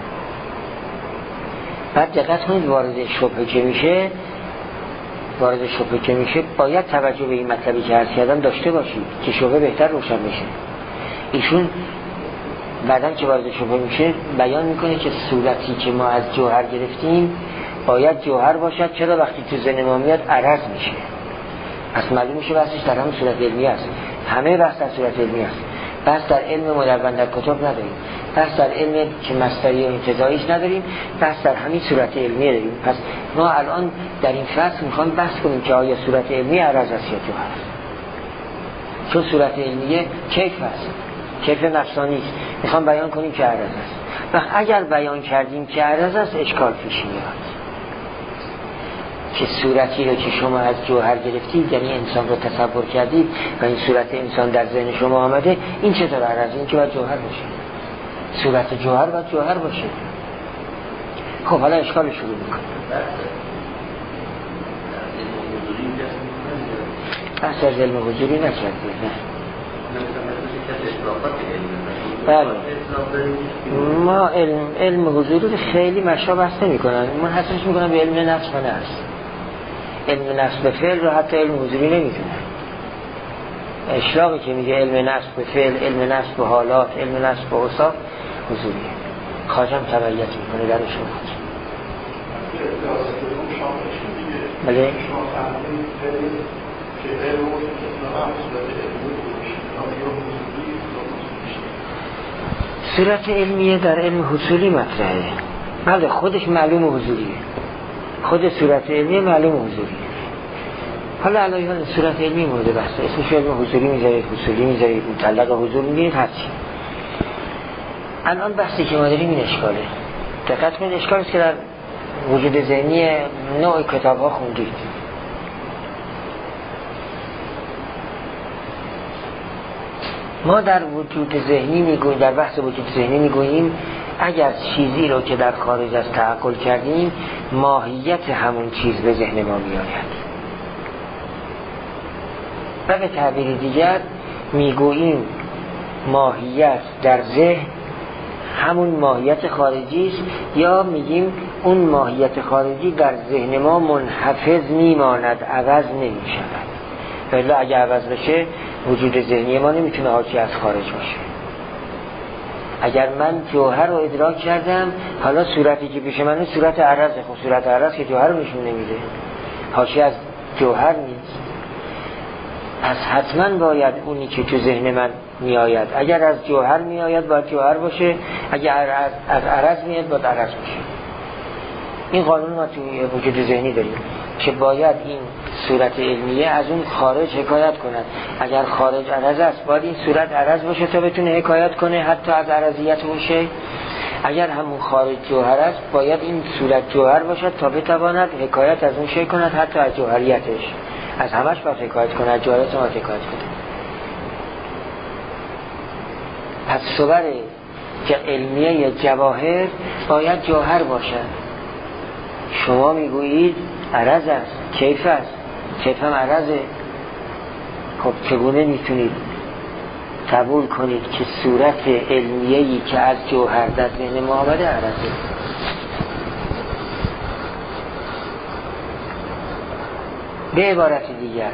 بعد دقت کنید وارد شبهه که میشه وارد شبهه که میشه باید توجه به این مطلبی که عرض کردم داشته باشید که شبهه بهتر روشن بشه. ایشون بعدن که وارد شبهه میشه بیان میکنه که صورتی که ما از جوهر گرفتیم باید جوهر باشد. چرا؟ وقتی تو ذهن ما میاد عرض میشه. پس معلوم میشه بحثش در همون صورت علمی است. همه بحث در صورت علمی است. بحث در علم مدون در کتب نداریم، بحث در علم که مصدری و انتزاعیش نداریم، بحث در همین صورت علمی داریم. پس ما الان در این فصل میخوام بحث کنیم که آیا صورت علمی عرض است یا جوهر است. چون صورت علمیه کیف است، کیف نفسانی است. میخوام بیان کنیم که عرض است. و اگر بیان کردیم که عرض است اشکال پیش میاد که صورتی رو که شما از جوهر گرفتید، یعنی انسان رو تصور کردید و این صورت انسان در ذهن شما آمده، این چطور عرض؟ این که باید جوهر باشه، صورت جوهر باید جوهر باشه. خب حالا اشکال شروع میکنم. بحث از علم حضوری نکردید نه؟ بله ما علم, علم حضوری خیلی مشا بحث نمی کنن. من حسنش میکنم به علم نفس و نفس. علم نفس به فعل رو حتی علم حضوری نمیدونه. اشراقی که میگه علم نفس به فعل، علم نفس به حالات، علم نفس به اوصاف حضوریه. خواجم تبعیت میکنه در شما. بله صورت علمیه در علم حصولی مطرحه. بله خودش معلوم حضوریه، خود صورت علمیه معلوم حضوریه. حالا الان صورت علمی مورد بحثه، اسمش علم حضوری میذارید، حصولی میذارید، مطلق حضور میگید، هرچی. الان بحثی که ما داریم این اشکاله. دقت کنید اشکال است که در وجود ذهنی نوع کتاب ها خوندید. ما در وجود ذهنی میگوییم، در بحث وجود ذهنی میگوییم اگر چیزی رو که در خارج از تعقل کردیم ماهیت همون چیز به ذهن ما میآید. و به تعبیر دیگر میگوییم ماهیت در ذهن همون ماهیت خارجی است، یا میگیم اون ماهیت خارجی در ذهن ما منحفظ میماند، عوض نمیشود. ولی اگه عوض بشه وجود ذهنی ما نمیتونه حاکی از خارج باشه. اگر من جوهر رو ادراک کردم، حالا صورتی که پیش منه صورت عرضه. خب صورت عرض که جوهر رو نشون نمیده، حاکی از جوهر نیست. پس حتما باید اونی که تو ذهن من میآید اگر از جوهر میآید باید جوهر باشه، اگر از عرض میاد باید عرض باشه. این قانون ما توی وجود ذهنی داریم که باید این صورت علمیه از اون خارج حکایت کند. اگر خارج عرض است باید این صورت عرض باشه تا بتونه حکایت کنه حتی از عرضیت اون شی. اگر همون خارج جوهر است باید این صورت جوهر باشد تا بتواند حکایت از اون شی کند، حتی از جوهریتش. از همش باید حکایت کنه، از جوهریت باید حکایت کنه. پس صور علمیه جواهر باید جوهر باشد. شما میگویید عرض است، کیف است، کیف هم عرضه. خب چگونه میتونید قبول کنید که صورت علمیه‌ای که از جوهر در ذهن ما آمده عرضه؟ به عبارت دیگر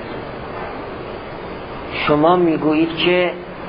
شما میگویید که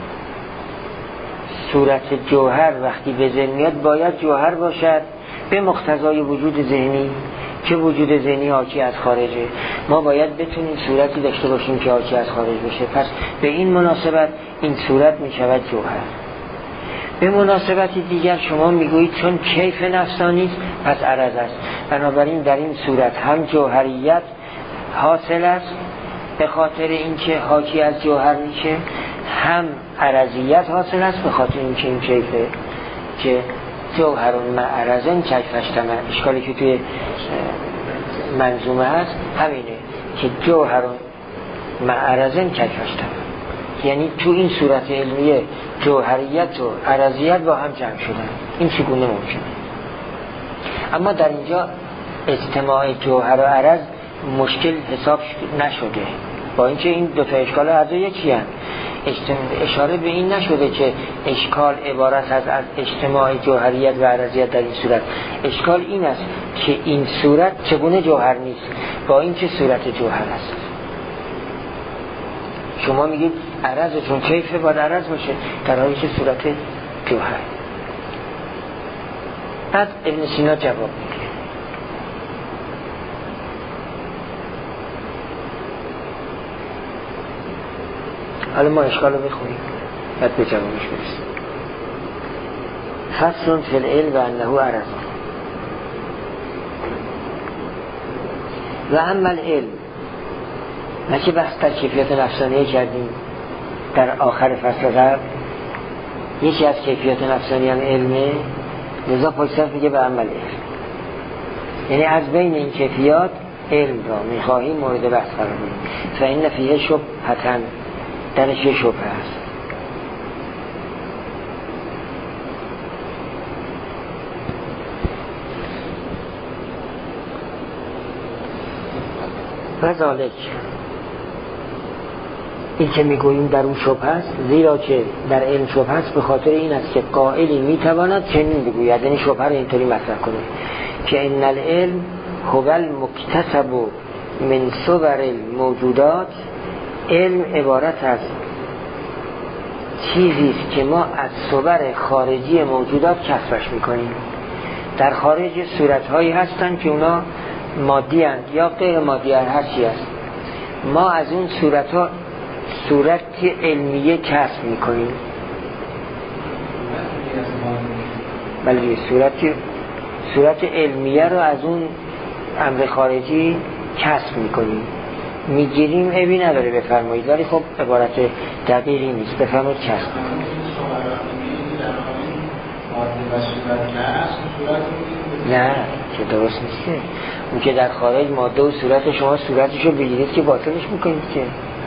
صورت جوهر وقتی به ذهن میاد باید جوهر باشد به مقتضای وجود ذهنی که وجود ذهنی حاکی از خارجه. ما باید بتونیم صورتی داشته باشیم که حاکی از خارج بشه. پس به این مناسبت این صورت می شود جوهر. به مناسبت دیگر شما میگویید چون کیف نفسانی است پس عرض است. بنابراین در این صورت هم جوهریت حاصل است به خاطر اینکه حاکی از جوهر میشه، هم عرضیت حاصل است به خاطر اینکه این کیفه که جوهرون مع عرضن کیفش تمام. اشکالی که توی منظومه هست همینه که جوهرون مع عرضن کیفش تمام، یعنی تو این صورت علمیه جوهریت و عرضیت با هم جمع شدن. این چگونه ممکنه؟ اما در اینجا اجتماع جوهر و عرض مشکل حساب نشده، با اینکه این دو تا اشکال هر دو یکی هستند. اشاره به این نشده که اشکال عبارت از از اجتماع جوهریت و عرضیت در این صورت. اشکال این است که این صورت چگونه جوهر نیست با اینکه صورت جوهر است. شما میگید عرض چون کیف باید عرض باشه در حالی که صورت جوهر. بعد ابن سینا جواب میده حالا ما اشکال رو بخونیم بعد به جوابش برسیم. فصل فی العلم و انه عرض و اما العلم، نکه بحث در کیفیت نفسانیه کردیم در آخر فصل قبل. یکی از کیفیت نفسانی هم علمه، لذا پاکستان میگه به اما العلم، یعنی از بین این کیفیات علم را میخواهیم مورد بحث قرار بدیم. فإن فیه شبهة، درش یه شبه هست. و ذالک، این که میگوییم در اون شبه هست، زیرا که در علم شبه هست به خاطر این است که قائلی میتواند چنین بگوید، یعنی شبه رو اینطوری مطرح کنه که ان العلم هو المکتسب من صور الموجودات، علم عبارت است چیزی است که ما از صور خارجی موجودات کسبش میکنیم. در خارج صورتهایی هستند که اونا مادی هستند یا غیر مادی هستند، هر چی هست. ما از اون صورتها صورت علمیه کسب میکنیم. بله، صورت صورت علمیه رو از اون امر خارجی کسب میکنیم، میگیریم. عیبی نداره بفرمایید، ولی خب عبارت دقیقی نیست. بفرمایید کسب نه که درست نیسته. اون که در خارج ماده و صورت، شما صورتشو بگیرید که باطلش میکنید که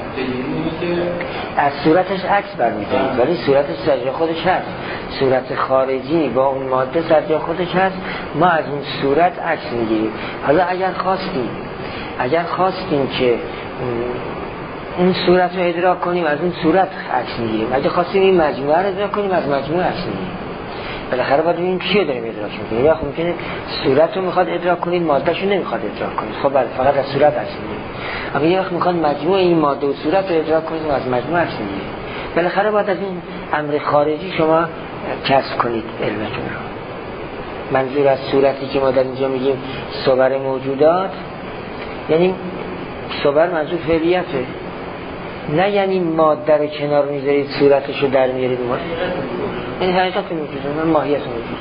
از صورتش عکس برمیدارید، ولی صورتش سر خودش هست. صورت خارجی با اون ماده سر خودش هست، ما از اون صورت عکس میگیریم. حالا اگر خواستیم اگر خواستیم که اون صورت رو ادراک کنیم، از اون صورت عکس میگیریم. اگر خواستیم این مجموعه رو ادراک کنیم، از مجموعه عکس میگیریم. بالاخره باید ببینیم چی رو داریم ادراک میکنیم. یا خب ممکنه صورت رو میخواد ادراک کنید، مادهش رو نمیخواد ادراک کنید، خب بله فقط از صورت عکس میگیریم. اما یه وقت میخواد مجموعه این ماده و صورت رو ادراک کنید و از مجموعه عکس میگیریم. بالاخره باید از این امر خارجی شما کسب کنید علمتون رو. منظور از صورتی که ما در اینجا میگیم صور موجودات، یعنی صور منظور فعلیته، نه یعنی ماده رو کنار میذارید صورتش رو در میارید. این حقیقت موجوده، من ماهیت موجود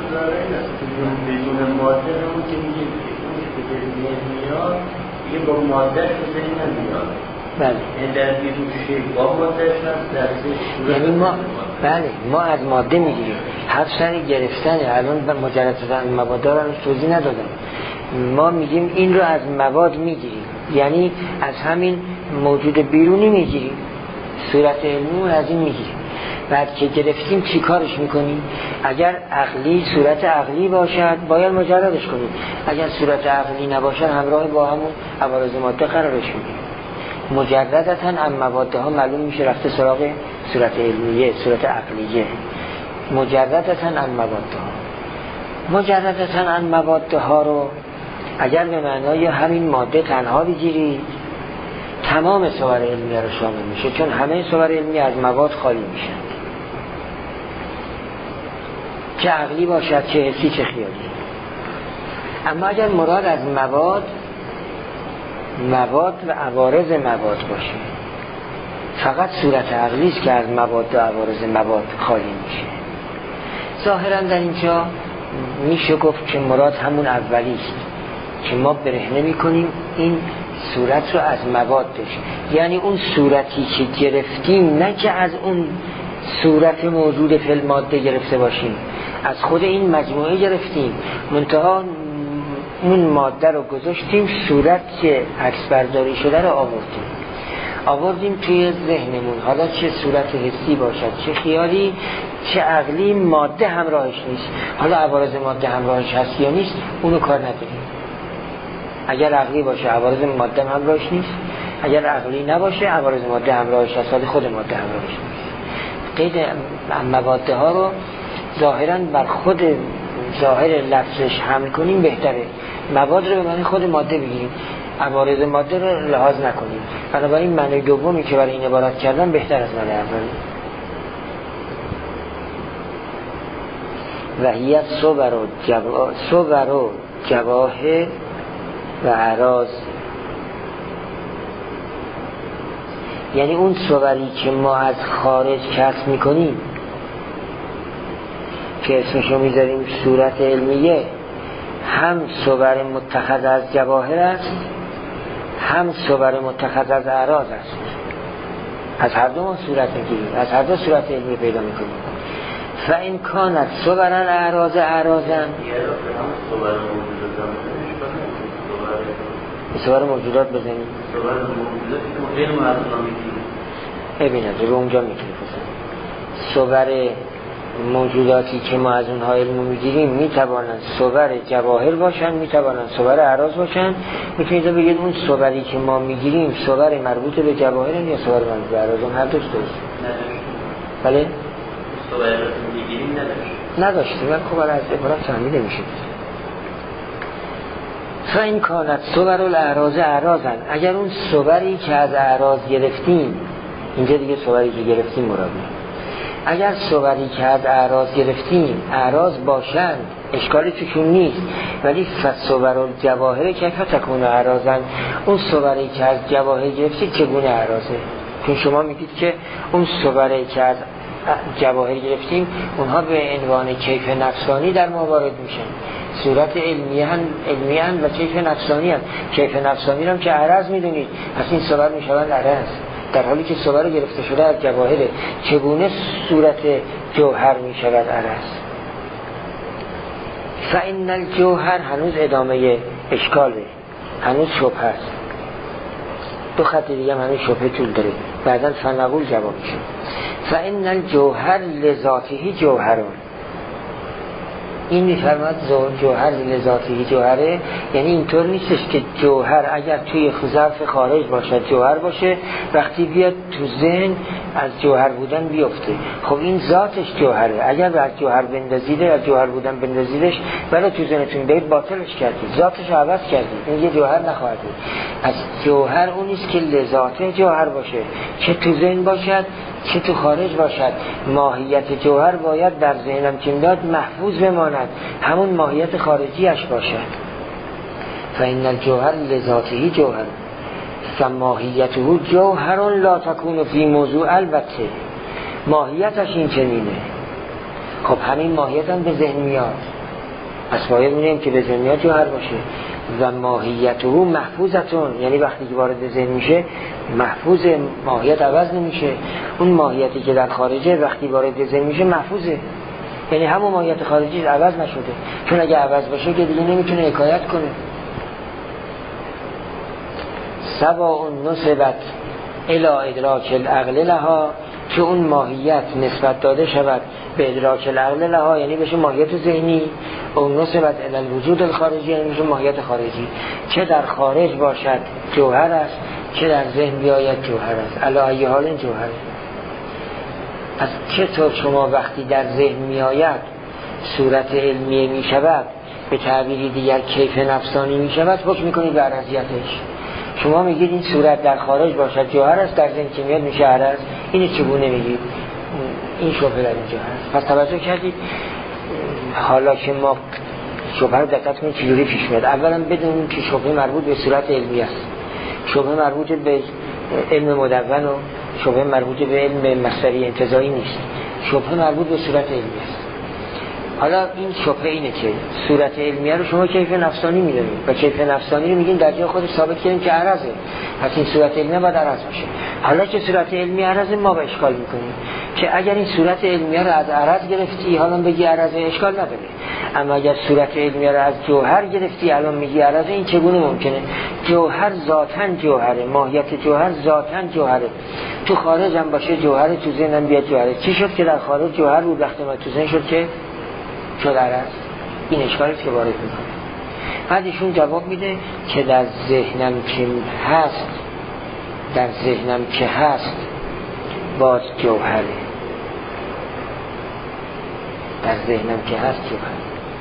بدون ماده همون که میگیم که میاد دیگه با ماده بزنی نمیاد. بله، این در بیرون شیء با ماده شد، یعنی ما بله ما از ماده میگیریم. هر سری گرفتن الان به مجرد شدن مواد رو توضیح ندادم. ما میگیم این رو از مواد میگیریم، یعنی از همین موجود بیرونی میگیریم. صورت علمی از این میگیریم. بعد که گرفتیم چی کارش میکنیم؟ اگر عقلی صورت عقلی باشد باید مجردش کنیم، اگر صورت عقلی نباشد همراه با همون عوارض ماده قرارش میدیم. مجردتاً هم مواده ها معلوم میشه رفته سراغ صورت علمیه، صورت عقلیه. مجردتاً هم مواده ها مجردتاً هم مواده ها رو اگر به معنای همین ماده تنها بگیرید، تمام صور علمیه رو شامل میشه، چون همه صور علمیه از مواد خالی میشن، چه عقلی باشد چه حسی چه خیالی. اما اگر مراد از مواد مواد و عوارض مواد باشه، فقط صورت عقلی است که از مواد و عوارض مواد خالی میشه. ظاهرا در اینجا میشه گفت که مراد همون اولی است که ما برهنه میکنیم این صورت رو از موادش، یعنی اون صورتی که گرفتیم نه که از اون صورت موجود فی الماده گرفته باشیم، از خود این مجموعه گرفتیم، منتها اون ماده رو گذاشتیم، صورت که عکس برداری شده رو آوردیم آوردیم توی ذهنمون، حالا چه صورت حسی باشد چه خیالی چه عقلی، ماده همراهش نیست. حالا عوارض ماده همراهش هست یا نیست اونو کار نداریم. اگر عقلی باشه عوارض ماده همراهش نیست، اگر عقلی نباشه عوارض ماده همراهش هست، خود ماده همراهش نیست. قید مواده ها رو ظاهرا بر خود ظاهر لفظش حمل کنیم بهتره. مواد رو به معنی خود ماده بگیریم، عوارض ماده رو لحاظ نکنیم. بنابراین معنی دومی که برای این عبارت کردن بهتر از معنی اولی. وحیت صور و جوا... صور و جواهر و اعراض، یعنی اون صوری که ما از خارج کسب میکنیم که اسمشو میذاریم صورت علمیه، هم صور متخذ از جواهر است هم صور متخذ از اعراض است. از هر دو ما صورت میگیریم، از هر دو صورت علمی پیدا میکنیم. فإن كانت صورا اعراض اعراضا، صور موجودات بزنیم ببینید رو اونجا میتونیم صور موجوداتی که ما از اونها علم میگیریم میتوانند صور جواهر باشن، میتوانند صور اعراض باشن. میتونید بگید اون صوری که ما میگیریم صور مربوط به جواهر یا صور مربوط به اعراض؟ هر دوش درست. بله؟ صور میگیریم نداشت نداشتیم من خب از عبارت فهمی نمیشه. فإن كانت صور الاعراض اعراضا، اگر اون صوری که از اعراض گرفتیم، اینجا دیگه صوری که گرفتیم مراده، اگر صوری که از اعراض گرفتیم اعراض باشند اشکالی توشون نیست، ولی فصور الجواهر کیف تکون اعراضا، اون صوری که از جواهر گرفتید چگونه اعراضه؟ چون شما میگید که اون صوری که از جواهر گرفتیم اونها به عنوان کیف نفسانی در ما وارد میشن، صورت علمیه هم علمیه هم و کیف نفسانی هم. کیف نفسانی هم که عرض میدونید پس این صور میشوند عرض، در حالی که صور گرفته شده از جواهره، چگونه صورت جوهر میشود عرض؟ فإن الجوهر، هنوز ادامه اشکاله، هنوز شبه است، دو خط دیگه هم هنوز شبه طول داره، بعداً فنقول جواب میشه. فإن الجوهر لذاته جوهرون، این میفرماد جوهر لذاته جوهره، یعنی اینطور نیستش که جوهر اگر توی ظرف خارج باشه جوهر باشه، وقتی بیاد تو ذهن از جوهر بودن بیفته. خب این ذاتش جوهره، اگر از جوهر بندازیده از جوهر بودن بندازیدش ولی تو ذهنتون بیاد باطلش کردید، ذاتش عوض کردید، این یه جوهر نخواهد بود. پس جوهر اون نیست که لذاته جوهر باشه، چه تو ذهن باشد چه تو خارج باشد. ماهیت جوهر باید در ذهنم که داد محفوظ بماند، همون ماهیت خارجیش باشد. فإن الجوهر لذاته جوهر فماهیته جوهر لا تكون فی موضوع، البته ماهیتش این چنینه. خب همین ماهیت هم به ذهن میاد، پس باید می‌بینیم که به ذهن میاد جوهر باشه. و ماهیته محفوظتون، یعنی وقتی که وارد ذهن میشه محفوظ، ماهیت عوض نمیشه. اون ماهیتی که در خارجه وقتی وارد ذهن میشه محفوظه، یعنی همون ماهیت خارجی عوض نشده، چون اگه عوض باشه که دیگه نمیتونه حکایت کنه. سواء نسبت الی ادراک العقل لها، که اون ماهیت نسبت داده شود به ادراک العقل لها، یعنی بشه ماهیت ذهنی، اون نسبت الی الوجود الخارجی، یعنی بشه ماهیت خارجی. چه در خارج باشد جوهر است، چه در ذهن بیاید جوهر است، علی ای حال جوهر. پس چطور شما وقتی در ذهن میآید صورت علمیه می شود، به تعبیری دیگر کیف نفسانی می شود، حکم میکنید به عرضیتش. شما میگید این صورت در خارج باشد جوهر است، در ذهن که میاد میشه عرض. اینو چگونه میگید؟ این شبهه در اینجا هست. پس توجه کردید حالا که ما شبهه رو دقت کنید چجوری پیش میاد. اولا بدونیم که شبهه مربوط به صورت علمی است، شبهه مربوط به علم مدون و شبهه مربوط به علم مصدری انتزاعی نیست، شبهه مربوط به صورت علمی است. حالا این شبهه اینه که صورت علمیه رو شما کیف نفسانی میدونید و کیف نفسانی رو میگین در جای خودش ثابت کردیم که عرضه، پس این صورت علمیه باید عرض باشه. حالا که صورت علمیه عرضه، ما به اشکال میکنیم که اگر این صورت علمیه رو از عرض گرفتی حالا بگی عرضه، اشکال نداره. اما اگر صورت علمیه رو از جوهر گرفتی الان میگی عرضه، این چگونه ممکنه؟ جوهر ذاتاً جوهره، ماهیت جوهر ذاتاً جوهره. تو خارج هم باشه جوهر، تو ذهنم بیاد جوهره. چی شد که در خارج جوهر بود، وقتی ما تو ذهن شد که شد عرض؟ این اشکالیست که وارد میکنه. بعد ایشون جواب میده که در ذهنم که هست، در ذهنم که هست باز جوهره، در ذهنم که هست جوهره.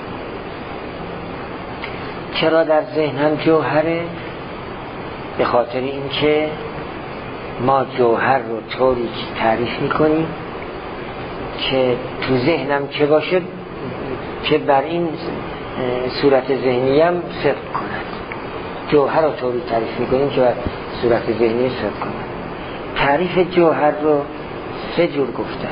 چرا در ذهنم جوهره؟ به خاطر اینکه ما جوهر رو طوری تعریف میکنیم که تو ذهنم که باشه که بر این صورت ذهنی هم صدق کند. جوهر رو طوری تعریف میکنیم که بر صورت ذهنی صدق کند. تعریف جوهر رو سه جور گفتن.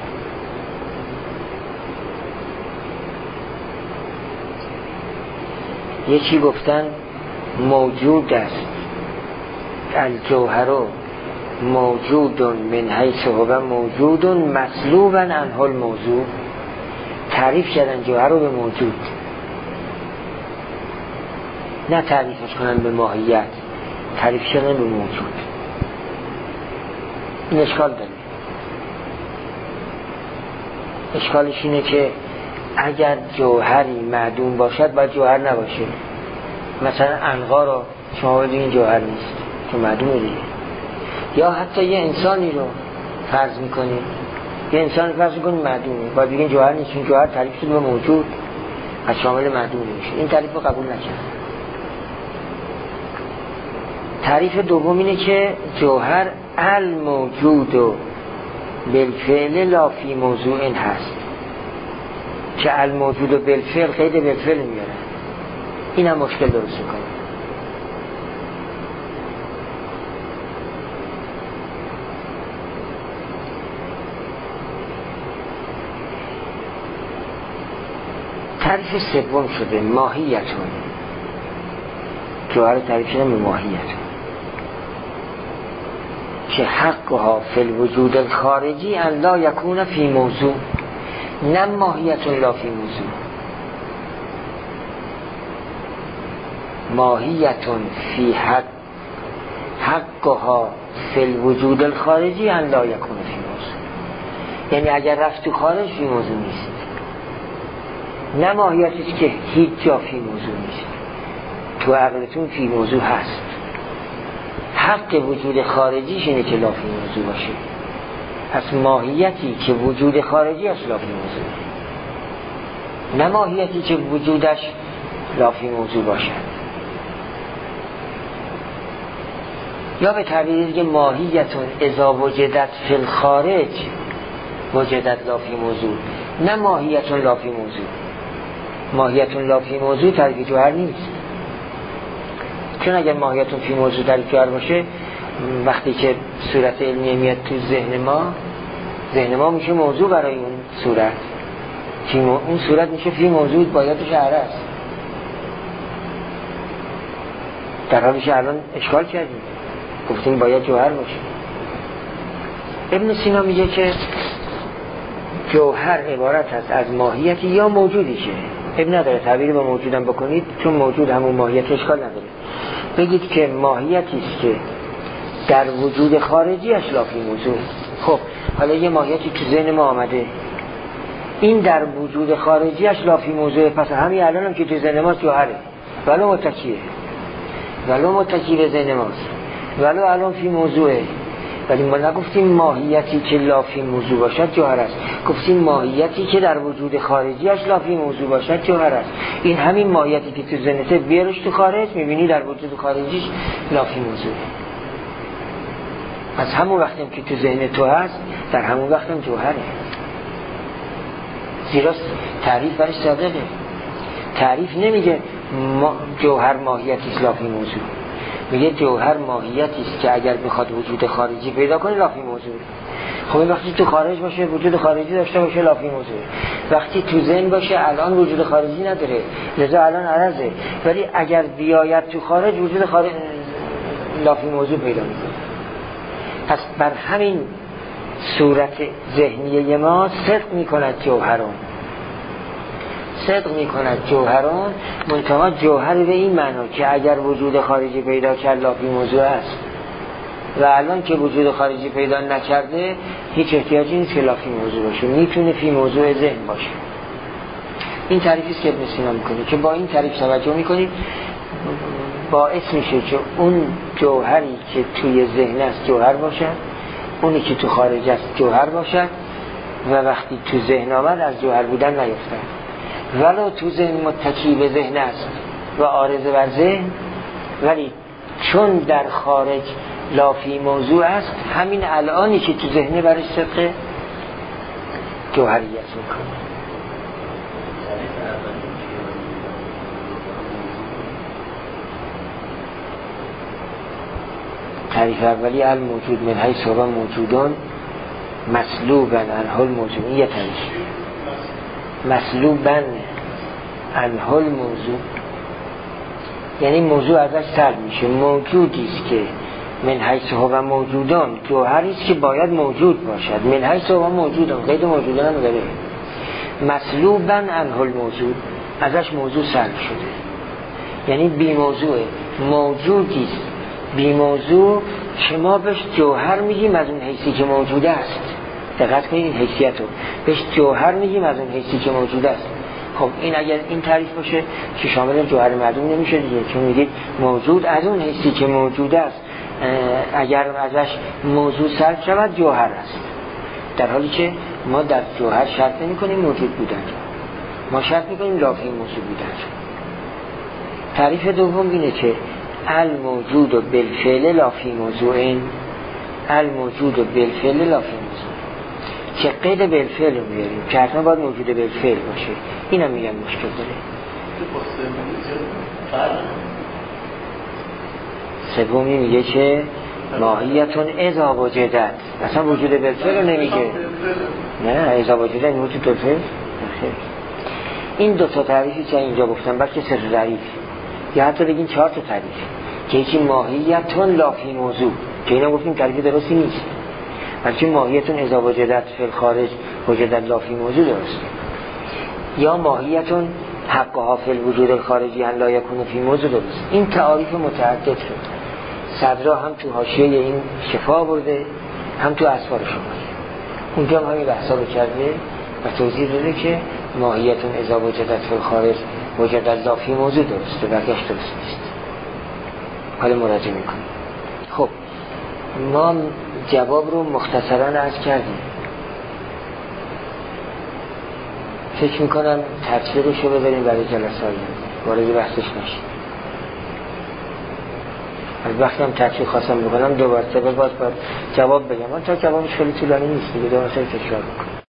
یکی گفتن موجود است، الجوهر موجود من حیث هو موجود مسلوبا عنه الموضوع. تعریف کردن جوهر رو به موجود، نه تعریفش کنن به ماهیت، تعریف کردن به موجود. این اشکال داره. اشکالش اینه که اگر جوهری معدوم باشد باید جوهر نباشه. مثلا عنقا رو شما بگید جوهر نیست که معدومه دیگه. یا حتی یه انسانی رو فرض میکنیم، یه انسان فرض میکنیم معدومه، باید بگید جوهر نیست، چون جوهر تعریف شده به موجود، از شامل معدوم میشه. این تعریف رو قبول نکرد. تعریف دوم اینه که جوهر الموجود و بالفعل لا فی موضوع هست، که الموجود و بالفعل قید بالفعل میاره. این هم مشکل درست میکنه. تعریف سوم شده ماهیتون. جوهر تعریف شده به ماهیتون که حقها فی الوجود الخارجی ان لا یکون فی موضوع، نه ماهیتون لا فی موضوع. ماهیتون فی حق حقها فی الوجود الخارجی ان لا یکون فی موضوع، یعنی اگر رفت تو خارج فی موضوع نیست، نه ماهیتیش که هیچ جا فی موضوع نیست. تو عقلتون فی موضوع هست. حق وجود خارجیش اینه که لا فی موضوع باشه. پس ماهیتی که وجود خارجی است لا فی موضوع، نه ماهیتی که وجودش لا فی موضوع باشه. یا به تعبیر دیگه ماهیتون اذا وجدت فی الخارج وجدت لا فی موضوع، نه ماهیتون لا فی موضوع. ماهیتون لا فی موضوع تعریف جوهر نیست، چون اگر ماهیتون فی موضوع تعریف جوهر باشه، وقتی که صورت علمیه میاد تو ذهن ما، ذهن ما میشه موضوع برای اون صورت، اون صورت میشه فی موضوع، بایدش عرض. در حالیش الان اشکال کردیم، گفتیم باید جوهر باشه. ابن سینا میگه که جوهر عبارت هست از ماهیتی یا موجودیشه. ابن نداره تعبیری با موجودم بکنید، چون موجود همون ماهیت، اشکال نداره. بگید که ماهیتی است که در وجود خارجی اش لا فی موضوع. خب حالا یه ماهیتی تو ذهن ما آمده، این در وجود خارجی اش لا فی موضوع، پس همین الان هم که تو ذهن ماست جوهره، ولو متکیه، ولو متکی به ذهن ماست، ولو الان فی موضوعه. ولی ما نگفتیم ماهیتی که لا فی موضوع باشد جوهر است، گفتیم ماهیتی که در وجود خارجیش لا فی موضوع باشد جوهر است. این همین ماهیتی که تو ذهنته بیارش تو خارج، میبینی در وجود خارجیش لا فی موضوع. از همون وقتی که تو ذهن تو هست، در همون وقت هم جوهره. زیرا تعریف برش صادقه. تعریف نمیگه ما جوهر ماهیتی لا فی موضوع، میگه جوهر ماهیتی است که اگر بخواد وجود خارجی پیدا کنه لا فی موضوع. خب وقتی تو خارج باشه وجود خارجی داشته باشه لافی موضوع، وقتی تو ذهن باشه الان وجود خارجی نداره لذا الان عرضه، ولی اگر بیاید تو خارج وجود خارج لافی موضوع پیدا میکنه. پس بر همین صورت ذهنی ما صدق میکند جوهرون، صدق میکند جوهرون، منتها جوهر به این معنا که اگر وجود خارجی پیدا کرد لافی موضوع است و الان که وجود خارجی پیدا نکرده هیچ احتیاجی نیست که لافی موضوع باشه، میتونه فی موضوع ذهن باشه. این تعریفی است که ابن سینا میکنه که با این تعریف توجه میکنید باعث میشه که اون جوهری که توی ذهن است جوهر باشه، اونی که تو خارج است جوهر باشه و وقتی تو ذهن آمد از جوهر بودن نیفته، ولو تو ذهن متکی به ذهن است و عارضه بر ذهن، ولی چون در خارج لافی موضوع است همین الانی که تو ذهنه برش صدق جوهریت میکنه. تعریف اولی الموجود من حیث هو موجودان مسلوبا عنه الموضوع. این یه تعریف مسلوبا عنه الموضوع یعنی موضوع ازش سلب میشه، موجودی است که من حیث هو موجودان جوهری است که باید موجود باشد، من حیث هو موجودان قید موجودان هم داره، مسلوبا عنه الموضوع ازش موضوع سلب شده یعنی بی موضوعه، موجودی است بی موضوع که ما بهش جوهر میگیم از اون حیثی که موجود است. دقت کنید این حیثیت رو بهش جوهر میگیم از اون حیثی که موجود است. خب این اگر این تعریف باشه که شامل جوهر معدوم نمیشه دیگه، چون میگید موجود از اون حیثی که موجود است اگر ازش موضوع سلب شود جوهر است، در حالی که ما در جوهر شرط نمی کنیم موجود بودن، ما شرط میکنیم لافی موضوع بودن. تعریف دوم اینه که الموجود و بالفعل لافی موضوعین، الموجود و بالفعل لافی موضوع که قید بالفعل رو میاریم که حتما باید موجود بالفعل باشه. این هم میگم مشکل داره. سومی میگه که ماهیتون اذا وجدت، اصلا وجود بالفعل رو نمیگه، نه اذا وجدت این وجود بالفعل. این دو تا تعریفی که اینجا گفتم بلکه سه تا تعریف یا حتی بگین چهار تا تعریف که یکی ماهیتون لافی موضوع که اینا گفتیم تعریف درستی نیست، بلکه ماهیتون اذا وجدت فی الخارج وجدت لافی موضوع درست، یا ماهیتون حقها فی الوجود الخارجی ان لا یکون فی موضوع درست. این تعاریف متعدد شد، صدرا هم تو حاشیه این شفا برده هم تو اسفار شما، اونجا هم همین بحثا رو کرده و توضیح داده که ماهیتون اذا وجدت فی الخارج وجدت لافی موضوع درسته، بقیش درست نیست. حالا مراجعه میکنیم. خب ما جواب رو مختصرا عرض کردیم، فکر میکنم تفسیرش رو ببریم برای جلسه آینده، وارد بحثش نشیم. از وقتی هم تفسیر خواستم بکنم دوباره سه باز باید جواب بگم، من تا جوابش خیلی طولانی نیست دیگه، دو مسئله تکرار بکنم.